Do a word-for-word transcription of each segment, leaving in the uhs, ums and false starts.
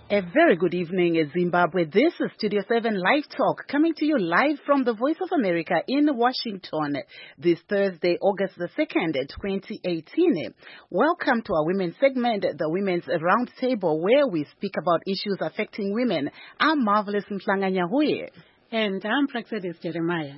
A very good evening, Zimbabwe. This is Studio seven Live Talk, coming to you live from the Voice of America in Washington this Thursday, August the second, twenty eighteen. Welcome to our women's segment, the Women's Roundtable, where we speak about issues affecting women. I'm Marvelous Mhlanganya Huye. And I'm Praxedis Jeremiah.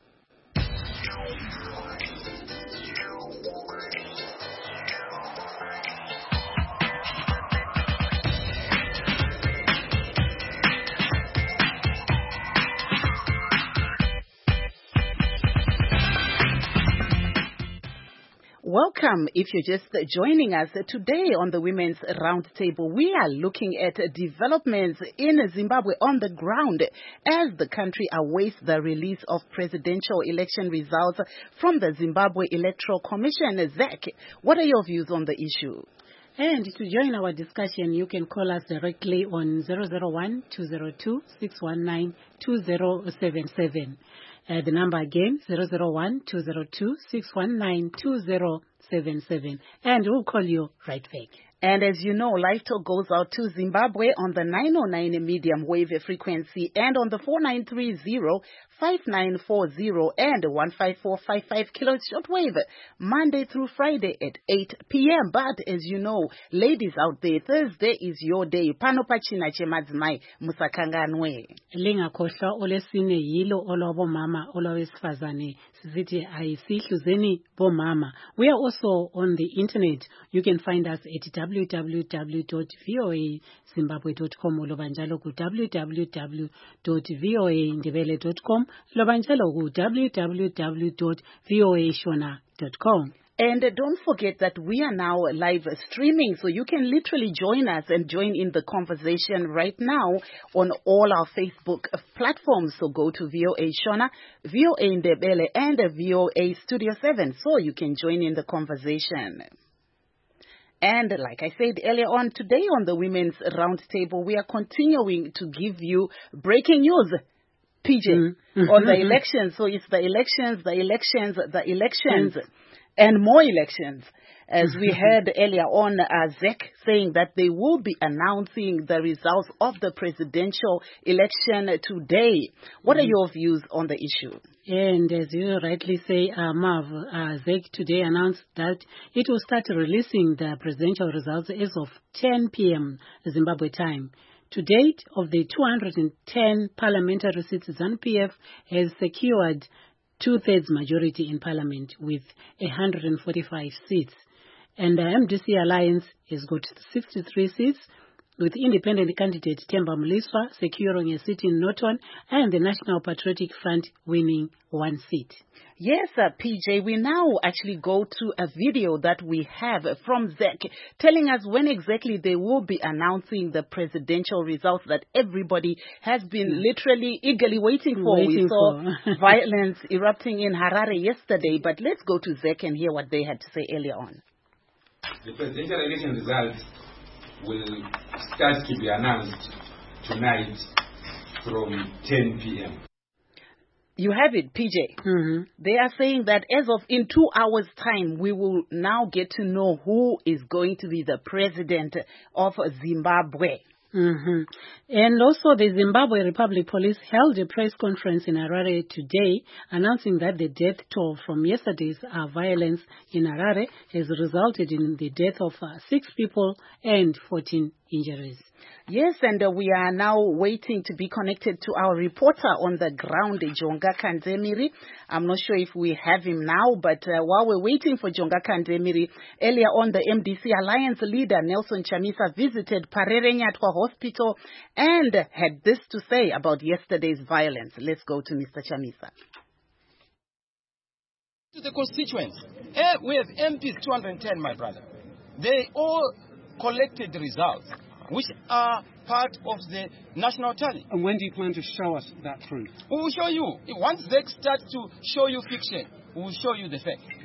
Welcome. If you're just joining us today on the Women's Roundtable, we are looking at developments in Zimbabwe on the ground as the country awaits the release of presidential election results from the Zimbabwe Electoral Commission. Zach, what are your views on the issue? And to join our discussion, you can call us directly on zero zero one, two zero two, six one nine, two zero seven seven. Uh, the number again, zero zero one, two zero two, six one nine, two zero seven seven. And we'll call you right back. And as you know, Live Talk goes out to Zimbabwe on the nine oh nine medium wave frequency and on the four nine three zero, five nine four zero and one five four five five kilohertz shortwave, Monday through Friday at eight p.m. But as you know, ladies out there, Thursday is your day. Pano pachina chemadzimai musakanganwe. Linga kohla olesine yilo olobo mama olowesifazane sizithi ayisihluzeni bo mama. We are also on the internet. You can find us at w w w dot voa zimbabwe dot com loba njalo ku w w w dot voa ndebele dot com loba njalo ku w w w dot voa shona dot com. And don't forget that we are now live streaming, so you can literally join us and join in the conversation right now on all our Facebook platforms. So go to V O A Shona, V O A Ndebele, and V O A Studio seven, so you can join in the conversation. And like I said earlier on, today on the Women's Roundtable, we are continuing to give you breaking news, P J, mm-hmm. on the elections. So it's the elections, the elections, the elections, mm-hmm. and more elections. As we heard earlier on, uh, Zek saying that they will be announcing the results of the presidential election today. What are your views on the issue? And as you rightly say, uh, Marv, uh, Zek today announced that it will start releasing the presidential results as of ten p.m. Zimbabwe time. To date, of the two hundred ten parliamentary seats, ZANU P F has secured two-thirds majority in parliament with one hundred forty-five seats. And the M D C Alliance has got sixty-three seats, with independent candidate Themba Mliswa securing a seat in Norton and the National Patriotic Front winning one seat. Yes, uh, P J, we now actually go to a video that we have from Zek telling us when exactly they will be announcing the presidential results that everybody has been yeah. literally eagerly waiting for. Waiting we saw for. violence erupting in Harare yesterday, but let's go to Zek and hear what they had to say earlier on. The presidential election results will start to be announced tonight from ten p.m. You have it, P J. Mm-hmm. They are saying that as of in two hours' time, we will now get to know who is going to be the president of Zimbabwe. Mm-hmm. And also the Zimbabwe Republic Police held a press conference in Harare today announcing that the death toll from yesterday's uh, violence in Harare has resulted in the death of uh, six people and fourteen injuries. Yes, and uh, we are now waiting to be connected to our reporter on the ground, Jonga Kandemiri. I'm not sure if we have him now, but uh, while we're waiting for Jonga Kandemiri, earlier on the M D C Alliance leader, Nelson Chamisa, visited Parere Nyatwa Hospital and had this to say about yesterday's violence. Let's go to Mister Chamisa. To the constituents, eh, we have M Ps two hundred ten, my brother. They all collected the results, which are part of the national tally. And when do you plan to show us that proof? We will show you. Once they start to show you fiction, we will show you the fact.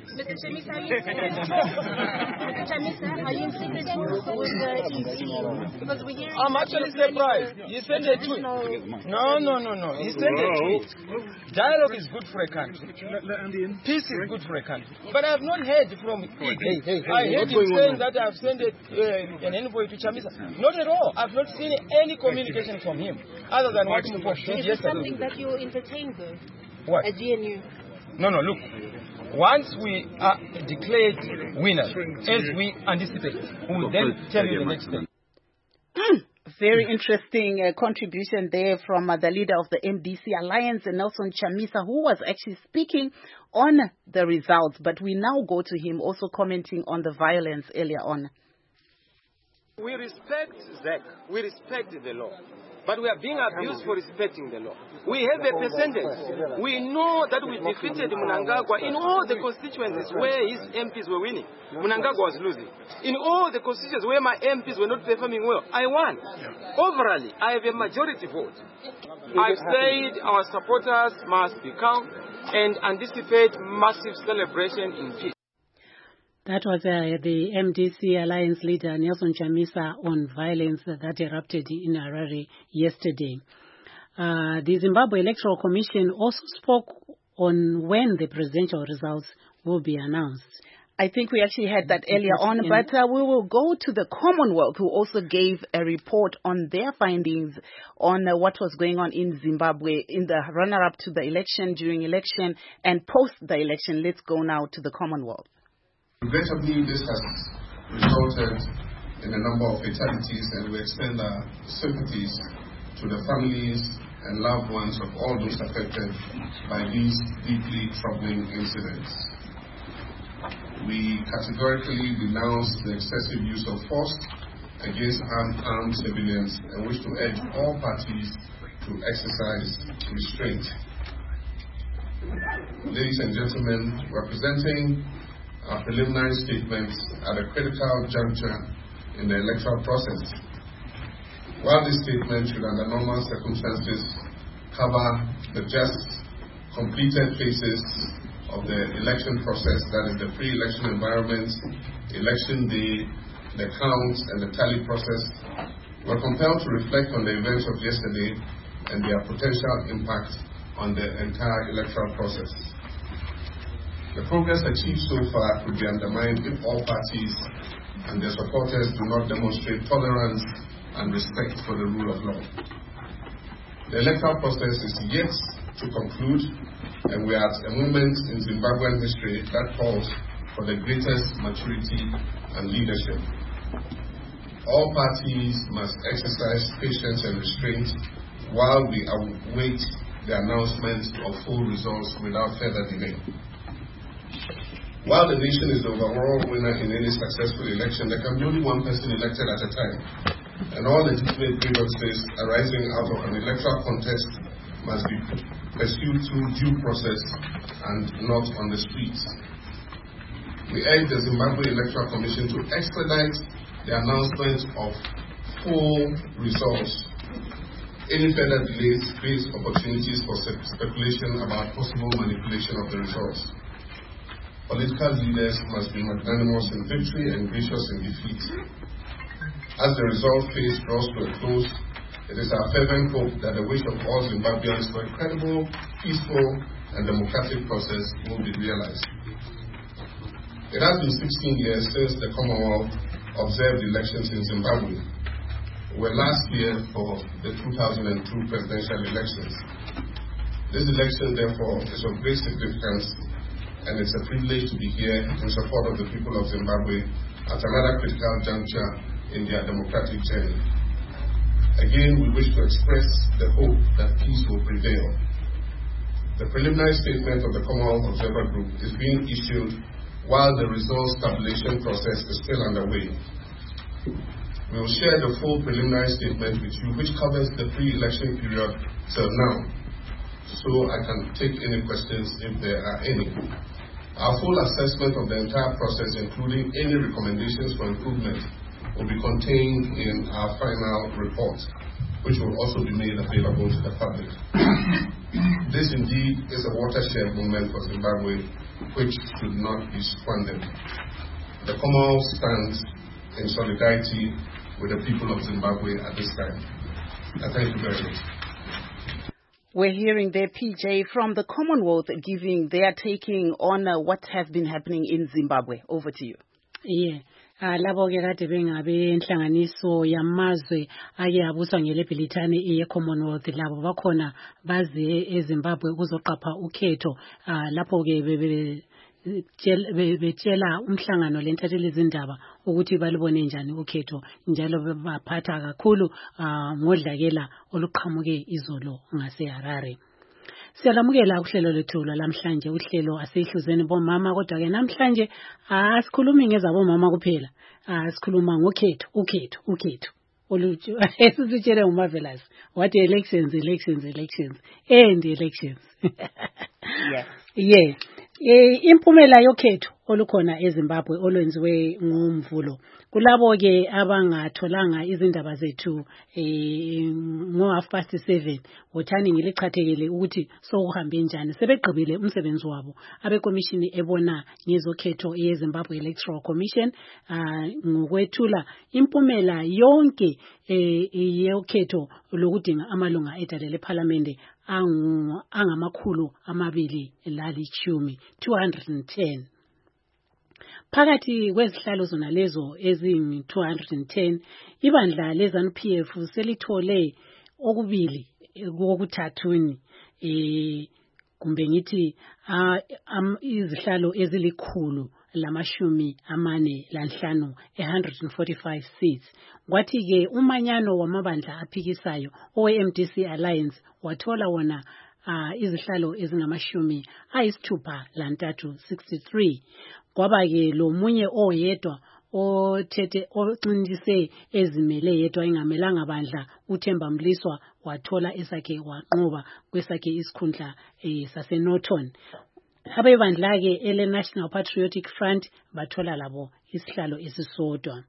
Mister Chamisa, are you in secret Mister Chamisa, are you in secret talks with the E C? Because we're hearing... I'm actually surprised. He sent a tweet. No, no, no, no. He sent a tweet. Dialogue is good for a country. Peace is good for a country. But I have not heard from... Hey, hey, hey, I heard him saying that I have sent a, uh, an envoy to Chamisa. Not at all. I've not seen any communication from him other than what he posted yesterday. Is it something that you entertain, though? What? At G N U? No, no, look. Once we are declared winners, as we anticipate, we will then tell you the next thing. Very interesting uh, contribution there from uh, the leader of the M D C Alliance, Nelson Chamisa, who was actually speaking on the results. But we now go to him also commenting on the violence earlier on. We respect Z E C. We respect the law. But we are being abused for respecting the law. We have a percentage. We know that we defeated Mnangagwa in all the constituencies where his M Ps were winning. Mnangagwa was losing. In all the constituencies where my M Ps were not performing well, I won. Overall, I have a majority vote. I've said our supporters must be calm and anticipate massive celebration in peace. That was uh, the M D C Alliance leader, Nelson Chamisa, on violence that erupted in Harare yesterday. Uh, the Zimbabwe Electoral Commission also spoke on when the presidential results will be announced. I think we actually had that earlier on, but uh, we will go to the Commonwealth, who also gave a report on their findings on uh, what was going on in Zimbabwe in the run-up to the election, during election, and post the election. Let's go now to the Commonwealth. Regrettably, this has resulted in a number of fatalities, and we extend our sympathies to the families and loved ones of all those affected by these deeply troubling incidents. We categorically denounce the excessive use of force against armed, armed civilians and wish to urge all parties to exercise restraint. Ladies and gentlemen, we're presenting our preliminary statements at a critical juncture in the electoral process. While this statement should, under normal circumstances, cover the just completed phases of the election process, that is the pre-election environment, election day, the count, and the tally process, we're compelled to reflect on the events of yesterday and their potential impact on the entire electoral process. The progress achieved so far could be undermined if all parties and their supporters do not demonstrate tolerance and respect for the rule of law. The electoral process is yet to conclude, and we are at a moment in Zimbabwean history that calls for the greatest maturity and leadership. All parties must exercise patience and restraint while we await the announcement of full results without further delay. While the nation is the overall winner in any successful election, there can be only one person elected at a time, and all legitimate grievances arising out of an electoral contest must be pursued through due process and not on the streets. We urge the Zimbabwe Electoral Commission to expedite the announcement of full results. Any further delays creates opportunities for speculation about possible manipulation of the results. Political leaders must be magnanimous in victory and gracious in defeat. As the result phase draws to a close, it is our fervent hope that the wish of all Zimbabweans for a credible, peaceful, and democratic process will be realized. It has been sixteen years since the Commonwealth observed elections in Zimbabwe. We were last year for the two thousand two presidential elections. This election, therefore, is of great significance, and it's a privilege to be here in support of the people of Zimbabwe at another critical juncture in their democratic journey. Again, we wish to express the hope that peace will prevail. The preliminary statement of the Commonwealth Observer Group is being issued while the results tabulation process is still underway. We will share the full preliminary statement with you, which covers the pre-election period till now, so I can take any questions if there are any. Our full assessment of the entire process, including any recommendations for improvement, will be contained in our final report. which will also be made available to the public. This indeed is a watershed moment for Zimbabwe, which should not be squandered. The Commonwealth stands in solidarity with the people of Zimbabwe at this time. I thank you very much. We're hearing there, P J, from the Commonwealth giving their taking on uh, what has been happening in Zimbabwe. Over to you. Yeah. Uh, labo ke kade bengabe inhlanganiso yamazwe ake abuswa ngelebhilithani ye-Commonwealth labo bakhona baze eZimbabwe ukuzoqapha ukhetho uh, lapho ke bebe betshela umhlangano lentatheleli izindaba ukuthi balibone njani ukhetho njalo baphatha kakhulu ngodlakela oluqhamuke izolo ngaseHarare. Siyalamukela uhlelo lethu lamhlanje uhlelo asihluzeni bomama kodwa ke namhlanje asikhulumi ngezabomama kuphela asikhuluma ngokhetho ukhetho ukhetho oluthi esitshele uMarvelous what elections elections elections and elections yeah yeah Eh impumela yokhetho olukhona eZimbabwe olwenziwe ngomvulo kulabo ke abangatholanga izindaba zethu eh ngo half past seven wothani ngilichathekele ukuthi sokuhambe njani sebegqibile umsebenzi wabo abekomishini ebona ngezokhetho yeZimbabwe Electoral Commission ah ngokwethula impumela yonke eh yokhetho lokudinga amalunga edalele parliament angu angamakhulu amabili lalichumi two hundred ten. Phakathi kwezihlalo zona lezo ezingu two hundred ten ibandla leZANU P F selithole okubili kokuthathuni eh kumbe ngithi izihlalo ezilikhulu lamashumi amane lanhlanu one hundred forty-five seats. Kwathi ke umanyano wamabandla aphikisayo owe-M D C Alliance wathola wona uh, izihlalo ezingamashumi ayisithupha lantathu sixty-three. Kwaba ke lo munye oyedwa othethe oncindise ezimele yedwa ingamelanga bandla uThemba Mliswa wathola esakhe wanqoba kwesakhe isikhundla eh, sase Norton. Abebandla ke ele National Patriotic Front bathola labo isihlalo esisodwa.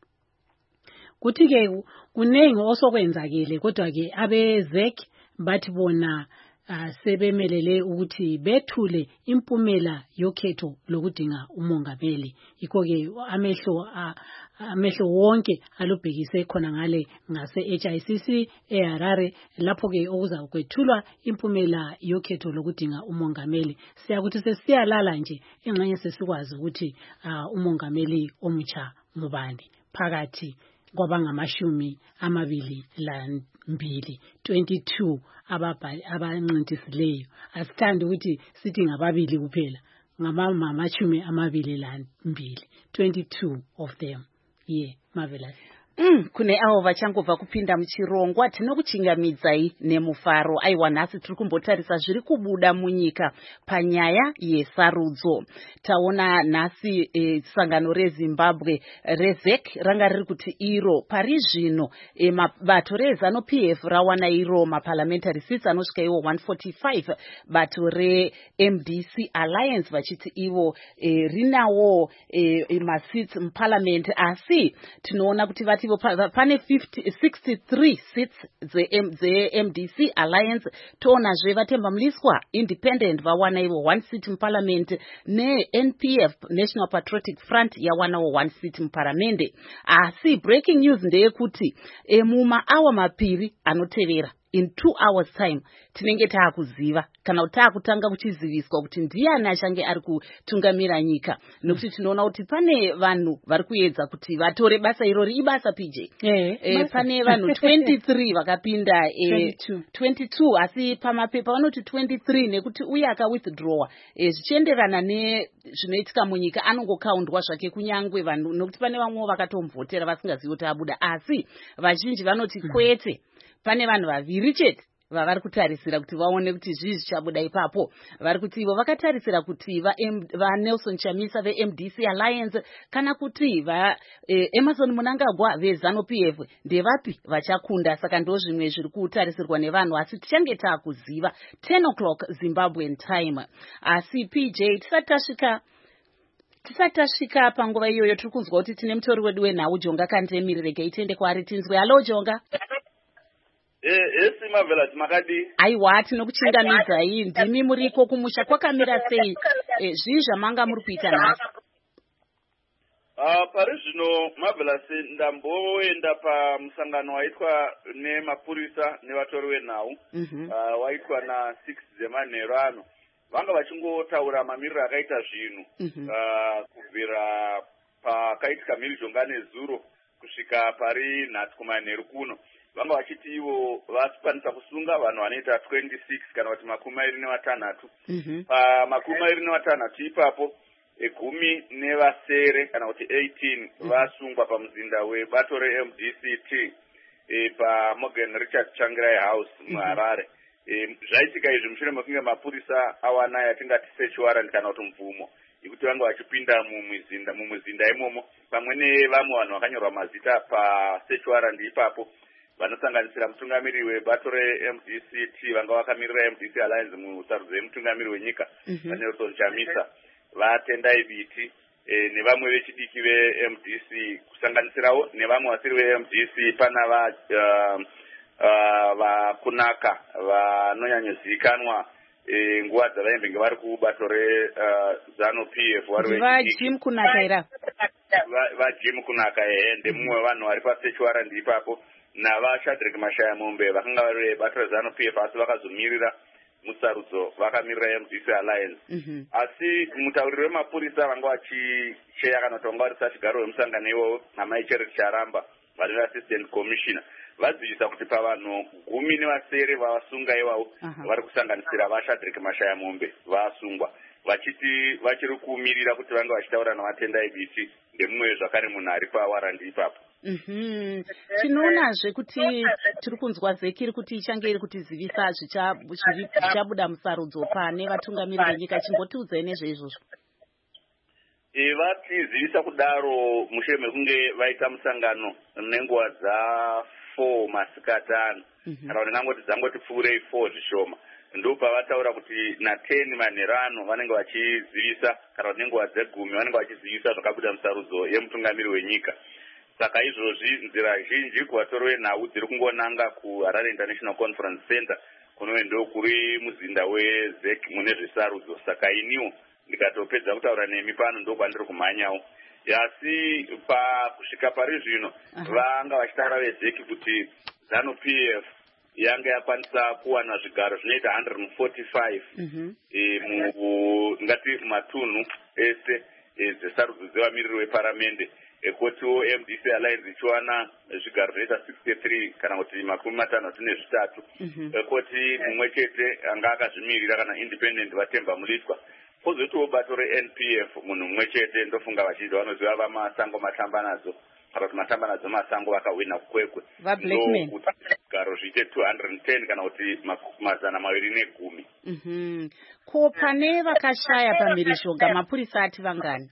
Kuthi ke kunengi osokwenzakele kodwa ke abezek bathi bona Uh, sebemelele ukuthi bethule impumela yokhetho lokudinga umongameli iko ke amehlo uh, amehlo wonke alubhekise khona ngale ngase H I C C eHarare lapho ke okuza kwethulwa impumela yokhetho lokudinga umongameli siyakuthi sesiyalala nje engxenye sesikwazi ukuthi uh, umongameli omutsha ngubani phakathi kwabangamashumi amabili lambili twenty-two ababhali abancintisileyo asithandi ukuthi sithi ngababili kuphela ngamamashumi amabili lambili twenty-two of them yeah Marvelous. Mm, kune avo vachangobva kupinda muchirongwa tinokuchingamidzai nemufaro aiwa nhasi tiri kumbotarisa zviri kubuda munyika panyaya yesarudzo. Taona nhasi e, sangano reZimbabwe rezek ranga riri kuti iro pari zvino e, bato reZANU P F rawana iro maparliamentary seats anosvika iwo one forty-five bato reM D C Alliance vachiti ivo e, rinawo e, e, maseats muparliament asi tinoona kuti vati pane sixty-three seats ze-M D C Alliance tona zve vaThemba Mliswa independent vawana ivo one seat muparliament ne-N P F National Patriotic Front yawanawo one seat muparliament. Asi breaking news ndeyekuti e, muma awa mapiri anotevera in two hours time tinenge taakuziva kana kuti taakutanga kuchiziviswa kuti ndiani achange ari kutungamira nyika nokuti tinoona kuti pane vanhu vari kuedza kuti vatore basa irori ibasa P J eh, e, pane vanhu twenty-three vakapinda e, twenty-two asi pamapepa vanoti twenty-three nekuti uye akawithdrawa e, zvichienderana nezvinoitika munyika anongokaundwa zvake kunyangwe vanhu nokuti pane vamwe vakatomvotera vasingazivi kuti abuda asi vazhinji vanoti kwete pane vanhu vaviri chete vavari kutarisira kuti vaone kuti zvii zvichabuda ipapo. Vari kuti ivo vakatarisira kuti va, va Nelson Chamisa veM D C Alliance kana kuti va eh, Emerson Mnangagwa veZANU P F ndevapi vachakunda. Saka ndo zvimwe zviri kutarisirwa nevanhu asi tichange taakuziva ten o'clock Zimbabwean time. Asi P J tisati tasvika tisati tasvika panguva iyoyo tiri kunzwa kuti tine mutori wedu wenhau Jonga Kandemirire tiende kwaari tinzwe. Hello Jonga. esi Marvelous makadi aiwa tinokuchingamidzai ndimi muriko kumusha kwakamira sei e, zvii zvamanga muri kuita nhasi? Uh, pari zvino Marvelous ndamboenda pamusangano waitwa nemapurisa nevatori venhau mm-hmm. uh, waitwa na six dzemanheru ano vanga vachingotaura mamiriro akaita zvinhu mm-hmm. uh, kubvira pakaitika mhirizhonga nezuro kusvika pari nhasi kumanheru kuno vanga vachiti ivo vasikwanisa kusunga vanhu vanoita twenty-six kana kuti makumi mairi nevatanhatu mm-hmm. pamakumi mairi nevatanhatu ipapo egumi nevasere kana kuti eighteen mm-hmm. vasungwa pamuzinda webato re-M D C T e, paMorgan Richard Changirai House muHarare. E, zvaitika izvi mushure mekunge mapurisa awana yatingati search warrant kana kuti mvumo yekuti vanga vachipinda mumuzinda mumuzinda imomo pamwe nevamwe vanhu vakanyorwa mazita pasearch warrant ipapo vanosanganisira mutungamiri webato re-M D C T vanga vakamirira M D C Alliance musarudzo yemutungamiri wenyika mm-hmm. Nelson Chamisa vatendai biti e, nevamwe vechidiki ve-M D C kusanganisirawo nevamwe vasiri ve-M D C pana va uh, uh, vakunaka vanonyanyozivikanwa e, nguva dzavaembenge vari kubato re-Zanu P F vari vajim kunaka ira vajim kunaka ehe ndemumwe vanhu vari pasearch warrant ipapo navashadrack Mashaya Mombe vakanga vari vebato re-Zanu P F asi vakazomirira musarudzo vakamirira M D C Alliance mm-hmm. asi mutauriri wemapurisa vanga vachicheya kana kuti vanga vari sachigaro wemusangano iwowo namai Charity Charamba vari assistant commissioner vadzivisa kuti pavanhu gumi nevasere vavasunga ivavo uh-huh. vari kusanganisira vashadrack Mashaya Mombe vasungwa vachiti vachiri kumirira kuti vange vachitaura navatendai biti ndemumwe zvakare munhu ari pawarandi ipapo. Mhm. Tinoonazve kuti tiri kunzwa zekiri kuti ichange iri kutizivisa zvichabuda musarudzo pane vatungamiri venyika. Chimbotiudzai nezveizvozvo. E, vatizivisa kudaro mushure mekunge vaita musangano nenguva dza four masikati ano kana kuti ngangoti dzangoti pfuurei four zvishoma ndo pavataura kuti na ten manheru ano vanenge vachizivisa kana kuti nenguva dzegumi vanenge vachizivisa zvakabuda musarudzo yemutungamiri wenyika. Saka izvozvi nzira zhinji kuvatoro venhau dziri kungonanga kuHarare International Conference Center kunove ndo kuri muzinda weZEC mune zvisarudzo. Saka iniwo ndikatopedza kutaura nemi pano ndo kwandiri kumhanyawo. Asi pakusvika pari zvino vanga vachitaura veZEC kuti Zanu P F yanga yakwanisa kuwana zvigaro zvinoita one hundred forty-five mm-hmm. e, mu ngati matunhu ese dzesarudzo dzevamiriri veparamende ekotiwo M D C Alliance ichiwana zvigaro zvinoita sixty-three kana kuti makumi matanhatu nezvitatu ekoti mumwe chete anga akazvimirira kana independent vatemba muliswa kozotiwo bato re-N P F munhu mumwe chete ndofunga vachidza vanoziva vamasango matamba nadzo kana kuti matamba nadzo masango vakahwina kukwekwe kuti zvigaro zviite two hundred ten kana kuti mazana maviri negumi. Mhm. Ko pane vakashaya pamhirizhonga mapurisa ati vangani?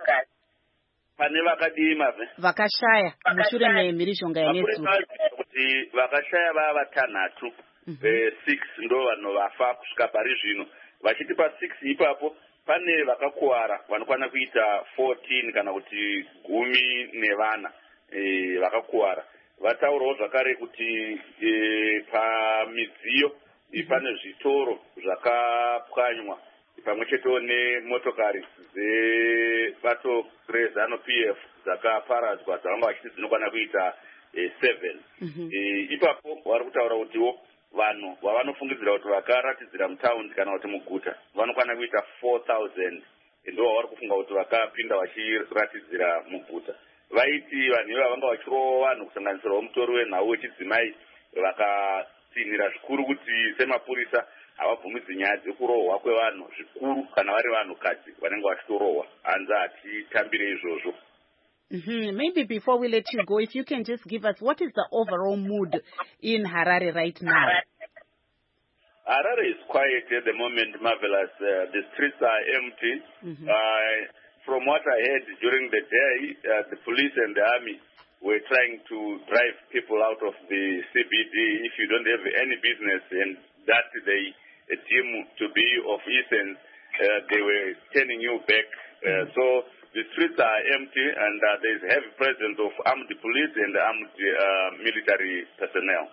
Pane vakadii mave? Vakashaya mushure memhirizhonga yanedzuro. Kuti vakashaya vava vatanhatu eh, six ndo vanhu vafa kusvika pari zvino. Vachiti pa six ipapo pane vakakuwara vanokwana kuita fourteen kana kuti gumi nevana eh, vakakuwara. Vataurawo zvakare kuti eh, pamidziyo pane zvitoro zvakapwanywa pamwe chetewo nemotokari dzebato reZanu P F dzakaparadzwa dzavanga vachiti dzinokwana kuita eh, seven. Mm-hmm. Eh, ipapo vari kutaura kutiwo vanhu vavanofungidzira kuti vakaratidzira mutaundi kana kuti muguta vanokwana kuita four thousand ndo vavari kufunga kuti vakapinda vachiratidzira muguta. Vaiti vanhu iva vanga vachirowa vanhu kusanganisirawo mutori wenhau wechidzimai vakatsinhira zvikuru kuti semapurisa havabvumidzi nyaya dzekurohwa kwevanhu zvikuru kana vari vanhukadzi vanenge vachitorohwa hanzi hatitambire izvozvo. Mm-hmm. Maybe before we let you go, if you can just give us what is the overall mood in Harare right now? Harare is quiet at the moment, Marvelous. Uh, the streets are empty. Mm-hmm. Uh, from what I heard during the day, uh, the police and the army were trying to drive people out of the C B D if you don't have any business and that they uh, deem to be of essence, uh, they were turning you back. Uh, mm-hmm. So the streets are empty and uh, there is heavy presence of armed police and armed uh, military personnel.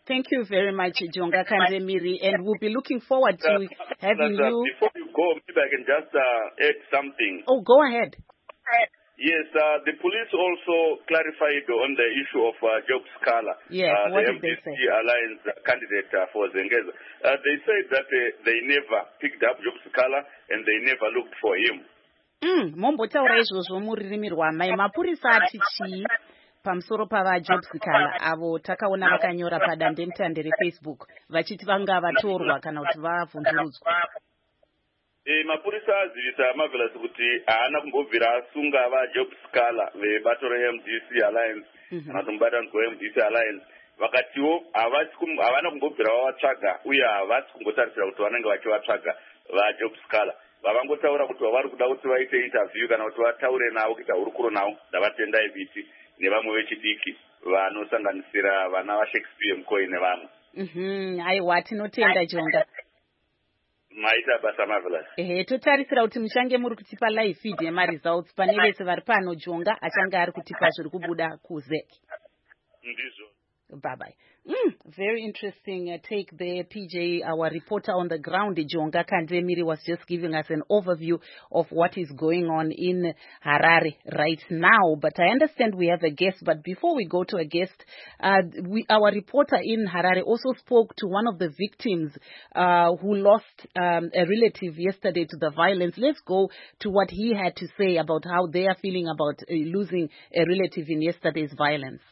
Thank you very much, Jonga Kandemiri, and we'll be looking forward to uh, having uh, you. Before you go, maybe I can just uh, add something. Oh, go ahead. Yes, uh, the police also clarified on the issue of uh, Job Scala, yes, uh, what the did they M D C say? Alliance candidate uh, for Zengeza. Uh, they said that uh, they never picked up Job Scala and they never looked for him. Mm, mombotaura izvozvo mururimi rwamai. Mapurisa ati chii pamusoro pavaJob Scala avo takaona vakanyora padandemutande reFacebook vachiti vanga vatorwa kana kuti vavhundurudzwa. E, mapurisa azivisa Marvelous kuti haana kumbobvira asunga vaJob Scala vebato reM D C Alliance kana kuti mubatanidzwa weM D C Alliance vakatiwo havana kumbobvira vavatsvaga uye havasi kungotarisira kuti vanenge vachivatsvaga vaJob Scala. Vavangotaura kuti vavari kuda kuti vaite interview kana kuti vataure navo kuita hurukuro navo ndavatendai biti nevamwe vechidiki vanosanganisira vana vaShakespeare Mkoi nevamwe. Mhm, aiwa tinotenda Jonga. Maita basa Marvelous. Ehe, totarisira kuti muchange muri kutipa live feed yemaresults pane vese vari pano. Jonga achange ari kutipa zviri kubuda kuZek. Ndizvo. Bye bye. Mm, very interesting uh, take there, P J. Our reporter on the ground, Jonga Kandemiri, was just giving us an overview of what is going on in Harare right now. But I understand we have a guest. But before we go to a guest, uh, we, our reporter in Harare also spoke to one of the victims uh, who lost um, a relative yesterday to the violence. Let's go to what he had to say about how they are feeling about uh, losing a relative in yesterday's violence.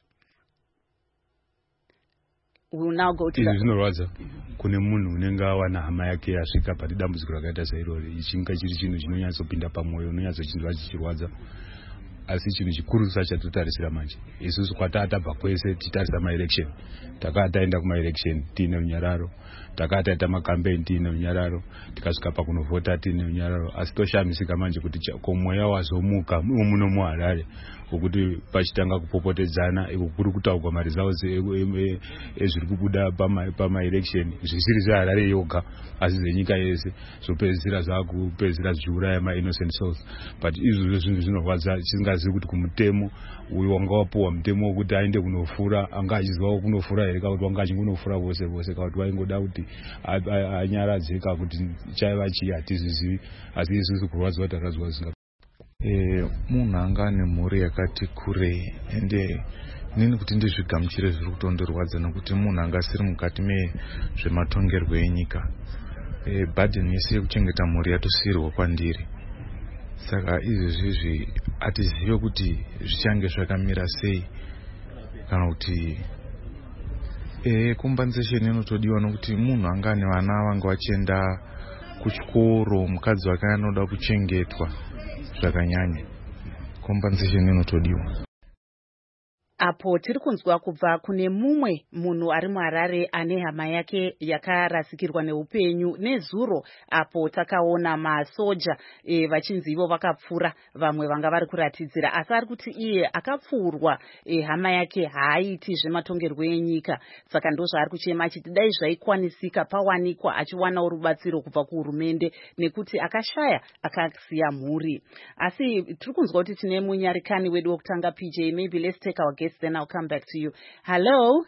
We will now go to izvi zvinorwadza kune munhu unenge awana hama yake yasvika pati dambudziko rakaita sairori ichinga chiri chinhu chinonyatsopinda pamwoyo unonyatsochinzwa chichirwadza asi chinhu chikuru chatotarisira manje isusu kwataa tabva kwese titarisa maelection takaa taenda kumaelection tiine unyararo takaa taita makampeini tiine unyararo tikasvika pakunovhota tiine unyararo asi toshamisika manje kuti komweya wazomuka muno muHarare wokuti pachitanga kupopotedzana iko kuri kutaurwa maresults ezviri kubuda pamaelection zvisiri zveHarare yoga asi zvenyika yese zvopedzisira zvakupedzisira zvichiuraya mainnocent souls but izvozvo zvinhu zvinorwadza chisingazivi kuti kumutemo uyu wanga wapuwa mutemo wokuti aende kunofura anga achizivawo kunofura here kana kuti wanga achingonofura vose vose kana kuti vaingoda kuti anyaradze kana kuti chaiva chii hatizvizivi asi isusu kurwadziwa takazwa zvisinga Eh, munhu anga ane mhuri yakati kurei ende nini kuti ndizvigamuchire zviri kutondorwadza nokuti munhu anga asiri mukati mezvematongerwo enyika. Eh, bhadheni yese yekuchengeta mhuri yatosiyirwa kwandiri. Saka izvezvizvi hatizive kuti zvichange zvakamira sei kana kuti eh, compensation inotodiwa nokuti munhu anga ane vana vanga vachienda kuchikoro, mukadzi wake anoda kuchengetwa zvakanyanya. Compensation inotodiwa. Apo tiri kunzwa kubva kune mumwe munhu ari muHarare ane hama yake yakarasikirwa neupenyu nezuro. Apo takaona masoja e, vachinzi ivo vakapfura vamwe vanga vari kuratidzira asi ari kuti iye akapfurwa e, hama yake haaiti zvematongerwo enyika. Saka ndo zvaari kuchema achiti dai zvaikwanisika pawanikwa achiwanawo rubatsiro kubva kuhurumende nekuti akashaya akasiya mhuri. Asi tiri kunzwa kuti tine munyarikani wedu wokutanga P J. Maybe let's take our guest, then I'll come back to you. Hello.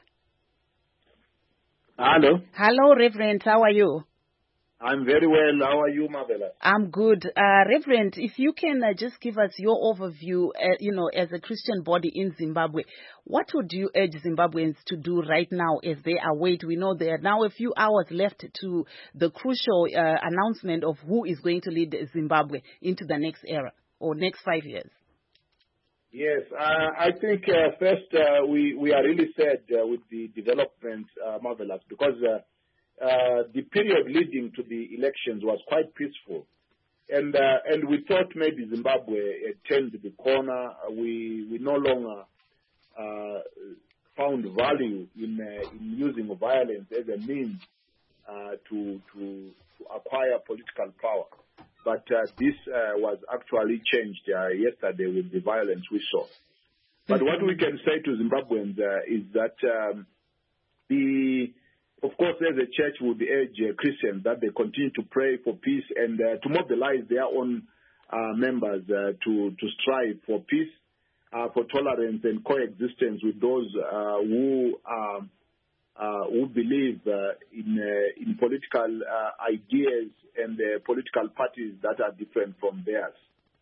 Hello. Hello, Reverend. How are you? I'm very well. How are you, Marvelous? I'm good. Uh, Reverend, if you can uh, just give us your overview, uh, you know, as a Christian body in Zimbabwe, what would you urge Zimbabweans to do right now as they await? We know there are now a few hours left to the crucial uh, announcement of who is going to lead Zimbabwe into the next era or next five years. Yes, uh, I think uh, first uh, we, we are really sad uh, with the development, uh, Marvelous, because uh, uh, the period leading to the elections was quite peaceful. And uh, and we thought maybe Zimbabwe had turned the corner. We, we no longer uh, found value in, uh, in using violence as a means uh, to, to, to acquire political power. But uh, this uh, was actually changed uh, yesterday with the violence we saw. But what we can say to Zimbabweans uh, is that um, the, of course, as a church would urge uh, Christians that they continue to pray for peace and uh, to mobilize their own uh, members uh, to, to strive for peace, uh, for tolerance and coexistence with those uh, who are uh, who believe uh, in uh, in political uh, ideas and uh, political parties that are different from theirs.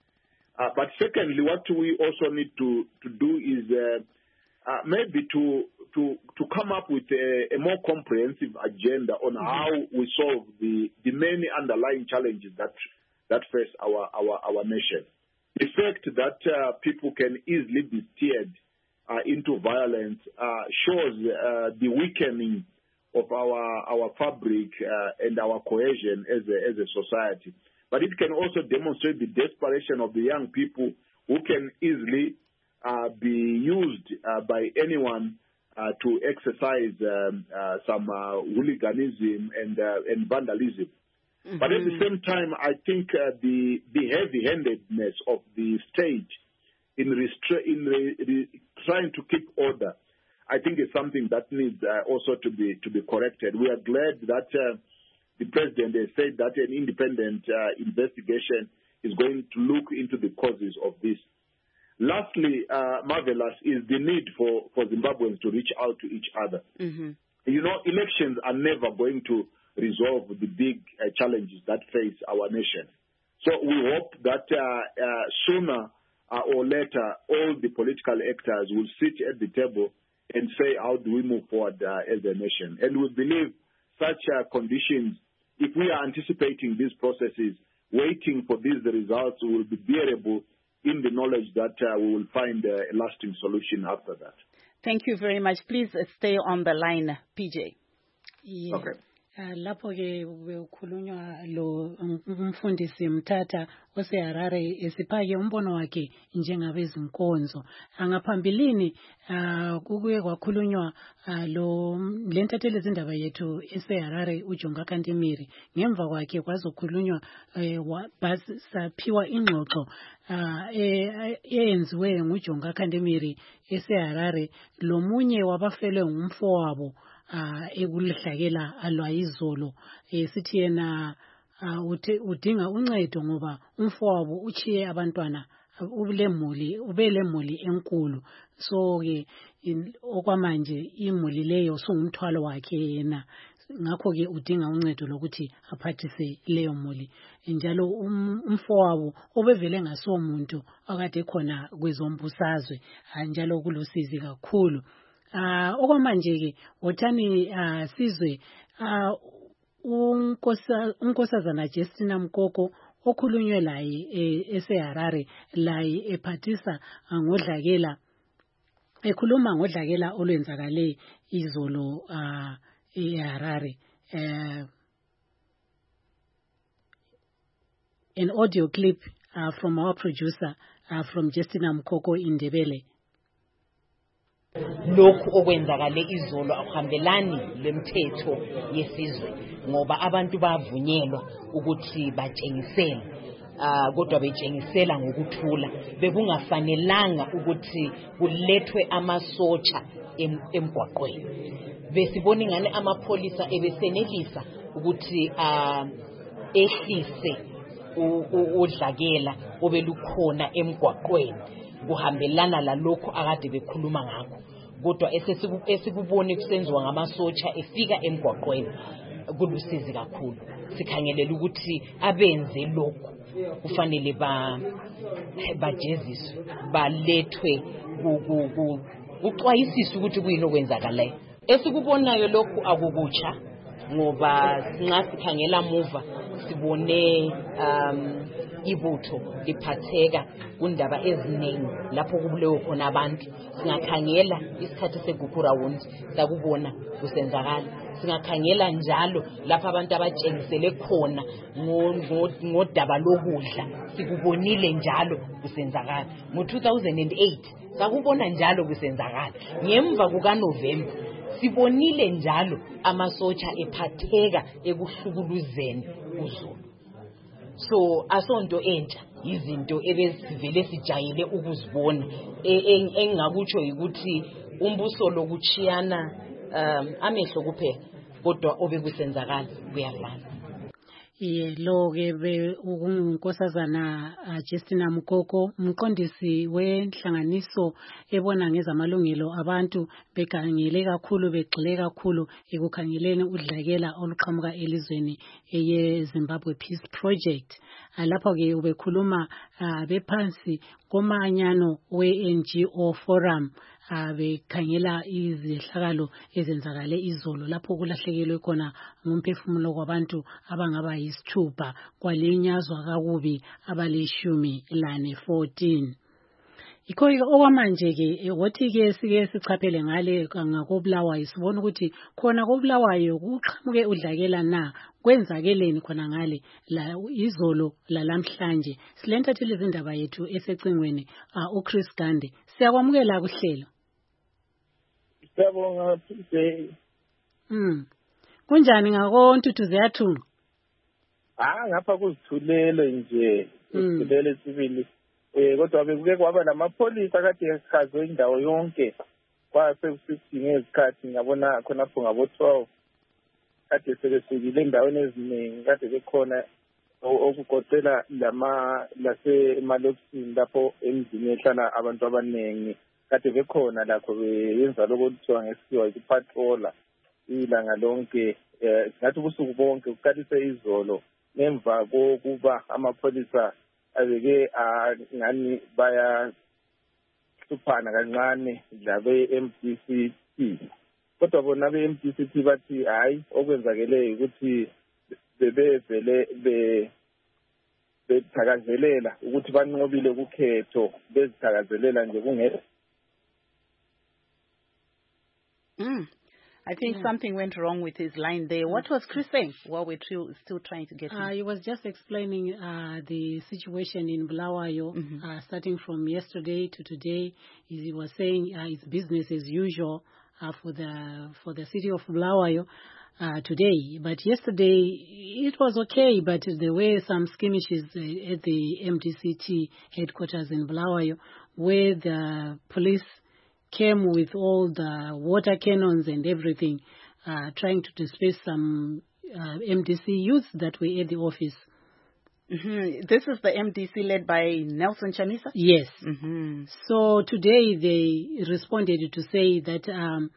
Uh, but secondly, what we also need to, to do is uh, uh, maybe to, to to come up with a, a more comprehensive agenda on mm-hmm. how we solve the, the many underlying challenges that that face our, our, our nation. The fact that uh, people can easily be steered uh, into violence uh, shows uh, the weakening of our our fabric uh, and our cohesion as a, as a society. But it can also demonstrate the desperation of the young people who can easily uh, be used uh, by anyone uh, to exercise um, uh, some uh, hooliganism and uh, and vandalism. Mm-hmm. But at the same time, I think uh, the the heavy-handedness of the state in, restra- in re- re- trying to keep order, I think is something that needs uh, also to be to be corrected. We are glad that uh, the president has said that an independent uh, investigation is going to look into the causes of this. Lastly, uh, marvelous is the need for, for Zimbabweans to reach out to each other. Mm-hmm. You know, elections are never going to resolve the big uh, challenges that face our nation. So we hope that uh, uh, sooner uh, or later all the political actors will sit at the table and say, how do we move forward uh, as a nation? And we believe such uh, conditions, if we are anticipating these processes, waiting for these results will be bearable in the knowledge that uh, we will find uh, a lasting solution after that. Thank you very much. Please uh, stay on the line, P J. Yeah. Okay. Lapho ke ukukhulunywa lo umfundisi Mthatha oseHarare esiphake umbono wakhe njengabezinkonzo angaphambilini kukuye kwakhulunywa lo lentathele izindaba yethu eseHarare uJonga Kantimiri ngemva kwakhe kwazokhulunywa basaphiwa ingxoxo eyenziwe nguJonga Kantimiri eseHarare lomunye wabafele ngumfowabo Uh, ekulihakela alwa izolo esithi yena udinga uncedo ngoba umfowabo uchiye abantwana ubulemuli ubelemuli enkulu so ke okwamanje imuli leyo songumthwalo wakhe yena ngakho ke udinga uncedo lokuthi aphathise leyo muli njalo umfowabo obevele ngasomuntu akade khona kwezombusazwe njalo kulosizi kakhulu. Uh, okwamanje ke wothani uh, sizwe uh, unkosa unkosazana Justina Mkoko okhulunywe laye eseHarare laye ephathisa ngodlakela ekhuluma ngodlakela olwenzakale izolo uh, eHarare uh, an audio clip uh, from our producer uh, from Justina Mkoko in Ndebele. Lokhu okwenzakale izolo akuhambelani lemthetho yesizwe ngoba abantu bavunyelwa ukuthi batshengisele uh, kodwa betshengisela ngokuthula bekungafanelanga ukuthi kulethwe amasotsha em, emgwaqweni besibona ngane amapholisa ebesenelisa ukuthi uh, ehlise udlakela obelukhona emgwaqweni kuhambelana lalokho akade bekhuluma ngakho kodwa esikubone kusenziwa ngamasotsha efika emgwaqweni kulusizi kakhulu sikhangelela ukuthi abenze lokho kufanele ba bajeziswe balethwe kuxwayisiswe ukuthi kuyini okwenzakalayo esikubonayo lokhu akukutsha ngoba nxa sikhangela muva sibone um ibutho liphatheka kundaba eziningi lapho kubulewe khona abantu singakhangela isikhathi segukura wondi sakubona kusenzakala singakhangela njalo lapho abantu abatshengisele khona ngodaba lokudla sikubonile njalo kusenzakala ngo two thousand eight sakubona njalo kusenzakala ngemva kuka November sibonile njalo amasotsha ephatheka ekuhlukuluzeni uzulu so asonto entsha izinto ebesivele sijayele ukuzibona engakutsho ukuthi umbuso lokuchiyana um amehlo kuphela kodwa obekusenzakala kuyafana. Ye lo ke be unkosazana Justina Mukoko umqondisi wenhlanganiso ebona ngezamalungelo abantu bekangele kakhulu begxile kakhulu ekukhangeleni udlakela oluqhamuka elizweni eye Zimbabwe Peace Project. Lapho ke ubekhuluma bephansi komanyano we N G O Forum bekhangela izehlakalo ezenzakale izolo lapho kulahlekelwe khona ngumphefumulo kwabantu abangaba yisithupha kwalinyazwa kakubi abalishumi lane fourteen. Ikho okwamanje ke wothi ke sike sichaphele ngale ngakobulawayo sibona ukuthi khona kobulawayo kuqhamuke udlakela na kwenzakeleni khona ngale la izolo lalamhlanje. Silentathelwe izindaba yethu esecingweni uChris Gande. Siyakwamukela kuhlelo. Siyabonga Tuesday. Mm. Kunjani ngakontutu ziyathunga? Ah ngapha kuzithulele nje. Kuzithulele sibili. Eh kodwa bekuke kwaba namapholisa kade ekhazwe indawo yonke. Kwase kusithi ngezikhathi ngabona khona pho ngabo twelve. Kade sekesikile endaweni eziningi kade bekhona okugoqela lama lase emalokisini lapho emzini ehlala abantu abaningi. Kade bekhona lakho beyenza lokho kuthiwa ngesiwa ikupatrola ilanga lonke ngathi ubusuku bonke kuqalise izolo nemva kokuba amapholisa abeke ngani baya hluphana kancane labe M D C T. Kodwa bona be M D C T bathi hayi okwenzakele ukuthi bebevele be bethakazelela ukuthi banqobile ukukhetho bezithakazelela nje kungeke. Mm. I think yeah. something went wrong with his line there. What was Chris saying while we're still trying to get him? Uh, he was just explaining uh, the situation in Bulawayo, mm-hmm. uh, starting from yesterday to today. He was saying uh, it's business as usual uh, for the for the city of Bulawayo uh, today. But yesterday it was okay, but there were some skirmishes uh, at the M D C T headquarters in Bulawayo where the police came with all the water cannons and everything, uh, trying to disperse some uh, M D C youths that were at the office. Mm-hmm. This is the M D C led by Nelson Chamisa? Yes. Mm-hmm. So today they responded to say that um,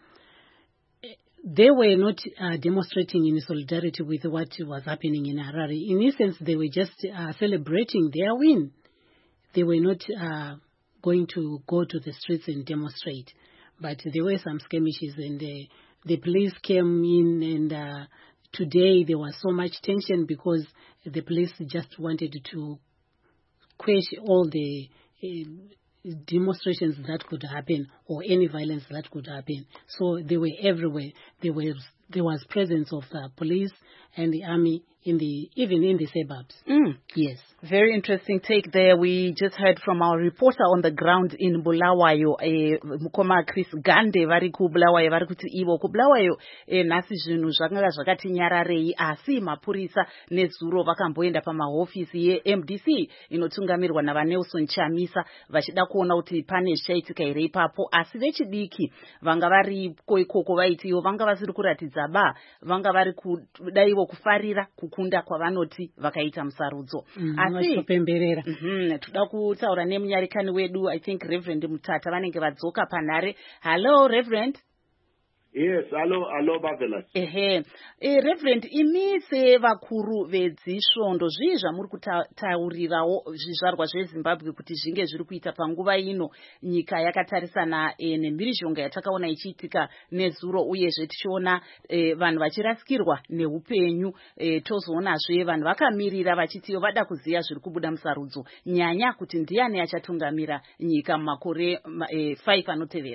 they were not uh, demonstrating in solidarity with what was happening in Harare. In essence, they were just uh, celebrating their win. They were not Uh, going to go to the streets and demonstrate. But there were some skirmishes and the, the police came in and uh, today there was so much tension because the police just wanted to quash all the uh, demonstrations that could happen or any violence that could happen. So they were everywhere. There was, there was presence of the police and the army in the even in the suburbs. Mm. Yes. Very interesting take there. We just heard from our reporter on the ground in Bulawayo, eh, Mukoma Chris Gande, vari ku Bulawayo, vari kuti ivo ku Bulawayo, eh, nasi zvinhu zvakanga zvakati nyararei asi mapurisa nezuro vakamboenda pamahofisi ye M D C inotungamirwa nava Nelson Chamisa vachida kuona kuti pane zvichaitika here ipapo, asi vechidiki vanga variko ikoko vaiti ivo vanga vasiri kuratidza ba vanga vari kudaiwo kufarira kukunda kwavanoti vakaita musarudzo. Mm, asi mm-hmm, tuda kutaura nemunyarikani wedu I think Reverend Mutata vanenge vadzoka panhare. Hello Reverend. Yes, hello, hello Marvelous. Ehe. Eh, Reverend, imi sevakuru vedzisvondo zvii zvamuri kutaurirawo zvizvarwa zveZimbabwe kuti zvinge zviri kuita panguva ino nyika yakatarisana eh, nemhirizhonga yatakaona ichiitika nezuro uyezve tichiona eh, vanhu vachirasikirwa neupenyu, eh, tozoonazve vanhu vakamirira vachitiyo vada kuziva zviri kubuda musarudzo nyanya kuti ndiani achatungamira nyika mumakore eh, five anotevera.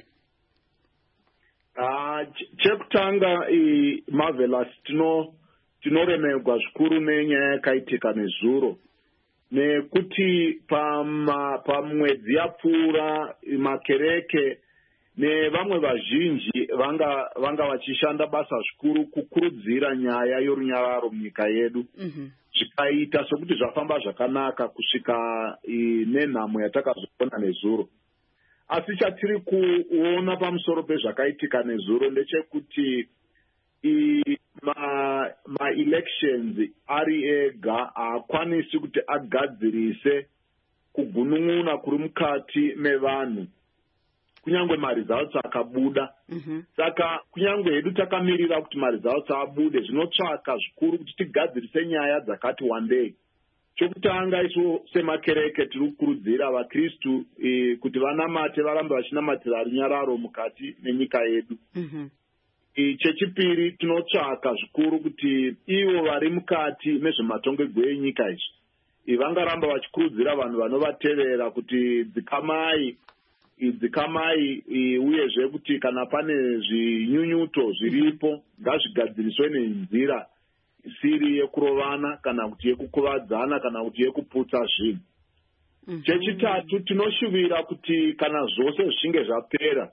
Ah, chekutanga i Marvelous tino tinoremegwa zvikuru nenyaya yakaitika nezuro nekuti pama pamwedzi yapfuura makereke nevamwe vazhinji vanga vanga vachishanda basa zvikuru kukurudzira nyaya yorunyararo munyika yedu. Mm-hmm. Zvikaita sokuti zvafamba zvakanaka kusvika nenhamo yatakazoona nezuro. Asi chatiri kuona pamusoro pezvakaitika nezuro ndechekuti ma ma-elections ari ega haakwanisi kuti agadzirise kugunun'una kuri mukati mevanhu kunyange maresults akabuda. Mm-hmm. Saka kunyange hedu takamirira kuti maresults abude zvinotsvaka zvikuru kuti tigadzirise nyaya dzakati wandei. Chokutanga isu semakereke tiri kukurudzira vakristu e, kuti vanamate varambe vachinamatira runyararo mukati menyika yedu. Mm-hmm. E, chechipiri tinotsvaka zvikuru kuti ivo vari mukati mezvematongerwo enyika izvi e, vangaramba vachikurudzira vanhu vanovatevera kuti dzikamai dzikamai uyezve kuti kana pane zvinyunyuto zviripo ngazvigadziriswe nenzira isiri yekurovana kana kuti yekukuvadzana kana kuti yekuputsa zvinhu. Mm-hmm. Chechitatu tinoshuvira kuti kana zvose zvichinge zvapera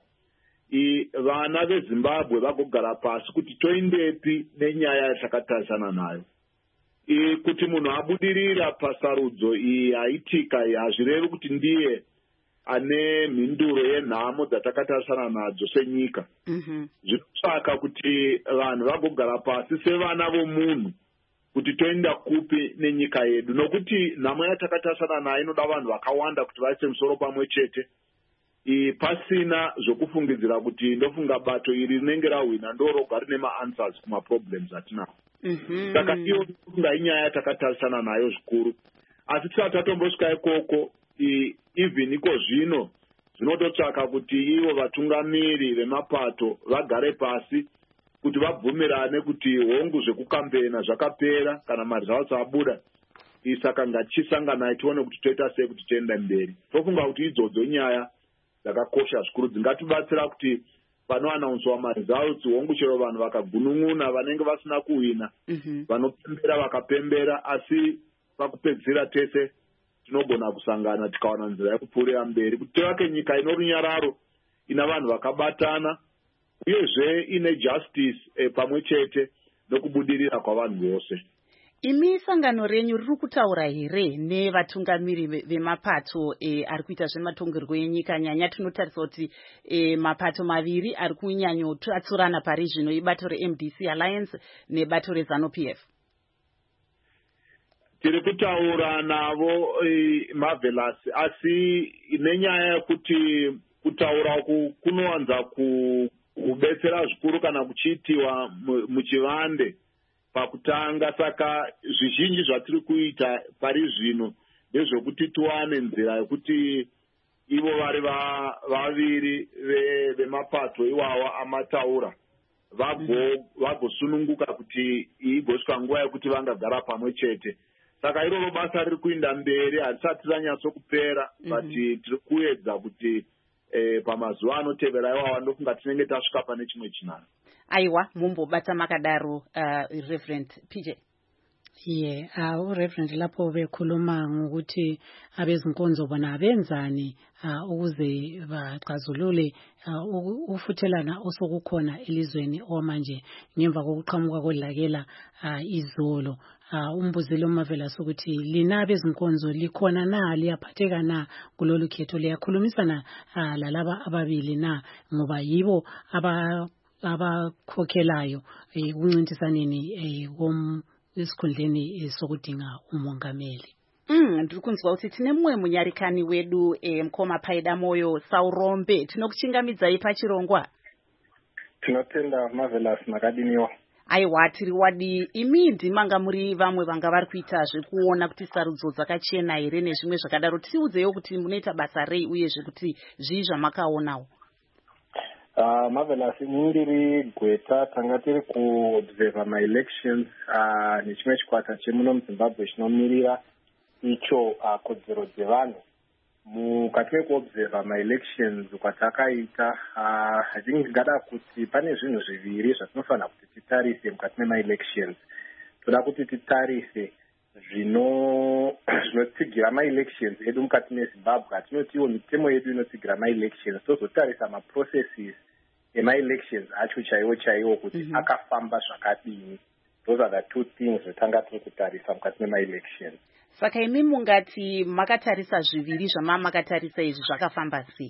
vana veZimbabwe vagogara pasi kuti toindepi nenyaya yatakatarisana nayo. I, kuti munhu abudirira pasarudzo iyi haitika iyi hazvirevi kuti ndiye ane mhinduro yenhamo dzatakatarisana nadzo senyika. Mm-hmm. Zvinotsvaka kuti vanhu vagogara pasi sevana vomunhu kuti toenda kupi nenyika yedu, nokuti nhamo yatakatarisana nayo inoda vanhu vakawanda kuti vaise musoro pamwe chete. I, pasina zvokufungidzira kuti ndofunga bato iri rinenge rahwina ndoroga rine maanswers kumaproblems atinawo. Mm-hmm. Saka iyo ndofunga inyaya yatakatarisana nayo zvikuru. Asi tisati tatombosvika ikoko even iko zvino zvinototsvaka kuti ivo vatungamiri vemapato vagare pasi kuti vabvumirane kuti hongu zvekukambena zvakapera kana maresults abuda. Saka ngatisanganai tione kuti toita sei kuti tienda mberi. Tofunga kuti idzodzo nyaya dzakakosha zvikuru dzingatibatsira kuti panoanaunswa maresults hongu chero vanhu vakagunun'una vanenge vasina kuwina. Mm-hmm. Vanopembera vakapembera asi pakupedzisira tese tinogona kusangana tikawana nzira yekupfuurira mberi kuti tivake nyika ino runyararo ina vanhu vakabatana uyezve ine justice e, pamwe chete nokubudirira kwavanhu vose. Imi sangano renyu riri kutaura here nevatungamiri vemapato e, ari kuita zvematongerwo enyika? Nyanya tinotarisa kuti e, mapato maviri ari kunyanyotatsurana pari zvino, ibato reM D C Alliance nebato reZANU-P F. Tiri kutaura navo e, Marvelous, asi nenyaya yekuti kutaura uku kunowanza kubetsera zvikuru kana kuchiitiwa muchivande pakutanga. Saka zvizhinji zvatiri kuita pari zvino ndezvokuti tiwane nzira yekuti ivo vari vaviri vemapato iwawa amataura vagosununguka kuti igosvika nguva yekuti vangagara pamwe chete. Saka iroro basa riri kuenda mberi, harisati ranyatsokupera. Mm-hmm. But tiri kuedza kuti eh, pamazuva anotevera iwawa ndofunga tinenge tasvika pane chimwe chinaro. Aiwa, mumbobata makadaro uh, Reverend P J. Ye, uh, uReverend lapho bekhuluma ngokuthi abezinkonzo bona abenzani uh, ukuze baxazulule uh, ufuthelana osokukhona elizweni omanje ngemva kokuqhamuka kodlakela uh, izolo. Uh, umbuzile uMarvelous ukuthi lina abezinkonzo likhona na, liyaphatheka na kulolu khetho, liyakhulumisana uh, lalaba ababili na, ngoba yibo aba abakhokhelayo ukuncintisaneni eh, esikhundleni sokudinga umongameli. Mm, ndiri kunzwa kuti tine mumwe munyarikani wedu eh, Mkhoma Paida Moyo Saurombe, tinokuchingamidzai pachirongwa. Tinotenda Marvelous makadiniwa. Aiwa, tiri wadi. Imi ndimanga muri vamwe vanga vari kuita zvekuona kuti sarudzo dzakachena here nezvimwe zvakadaro. Tiudzewo kuti munoita basa rei uyezve kuti zvii zvamakaonawo. Uh, Marvelous, indiri gweta tanga tiri kuobserva ma-elections uh, nechimwe chikwata chemuno muZimbabwe chinomirira icho uh, kodzero dzevanhu. Mukati mekuobserva ma-elections kwatakaita uh, I think ndingada kuti pane zvinhu zviviri zvatinofanira kuti titarise mukati mema-elections. Toda kuti titarise zvino zvinotsigira ma-elections edu mukati meZimbabwe. Atinotiwo mitemo yedu inotsigira ma-elections. Tozotarisa ma-processes ema-elections acho chaiwo chaiwo kuti mm-hmm. akafamba zvakadini. Those are the two things zvetanga tiri kutarisa mukati mema-elections. Saka imi mungati makatarisa zviviri zvama makatarisa izvi zvakafamba sei?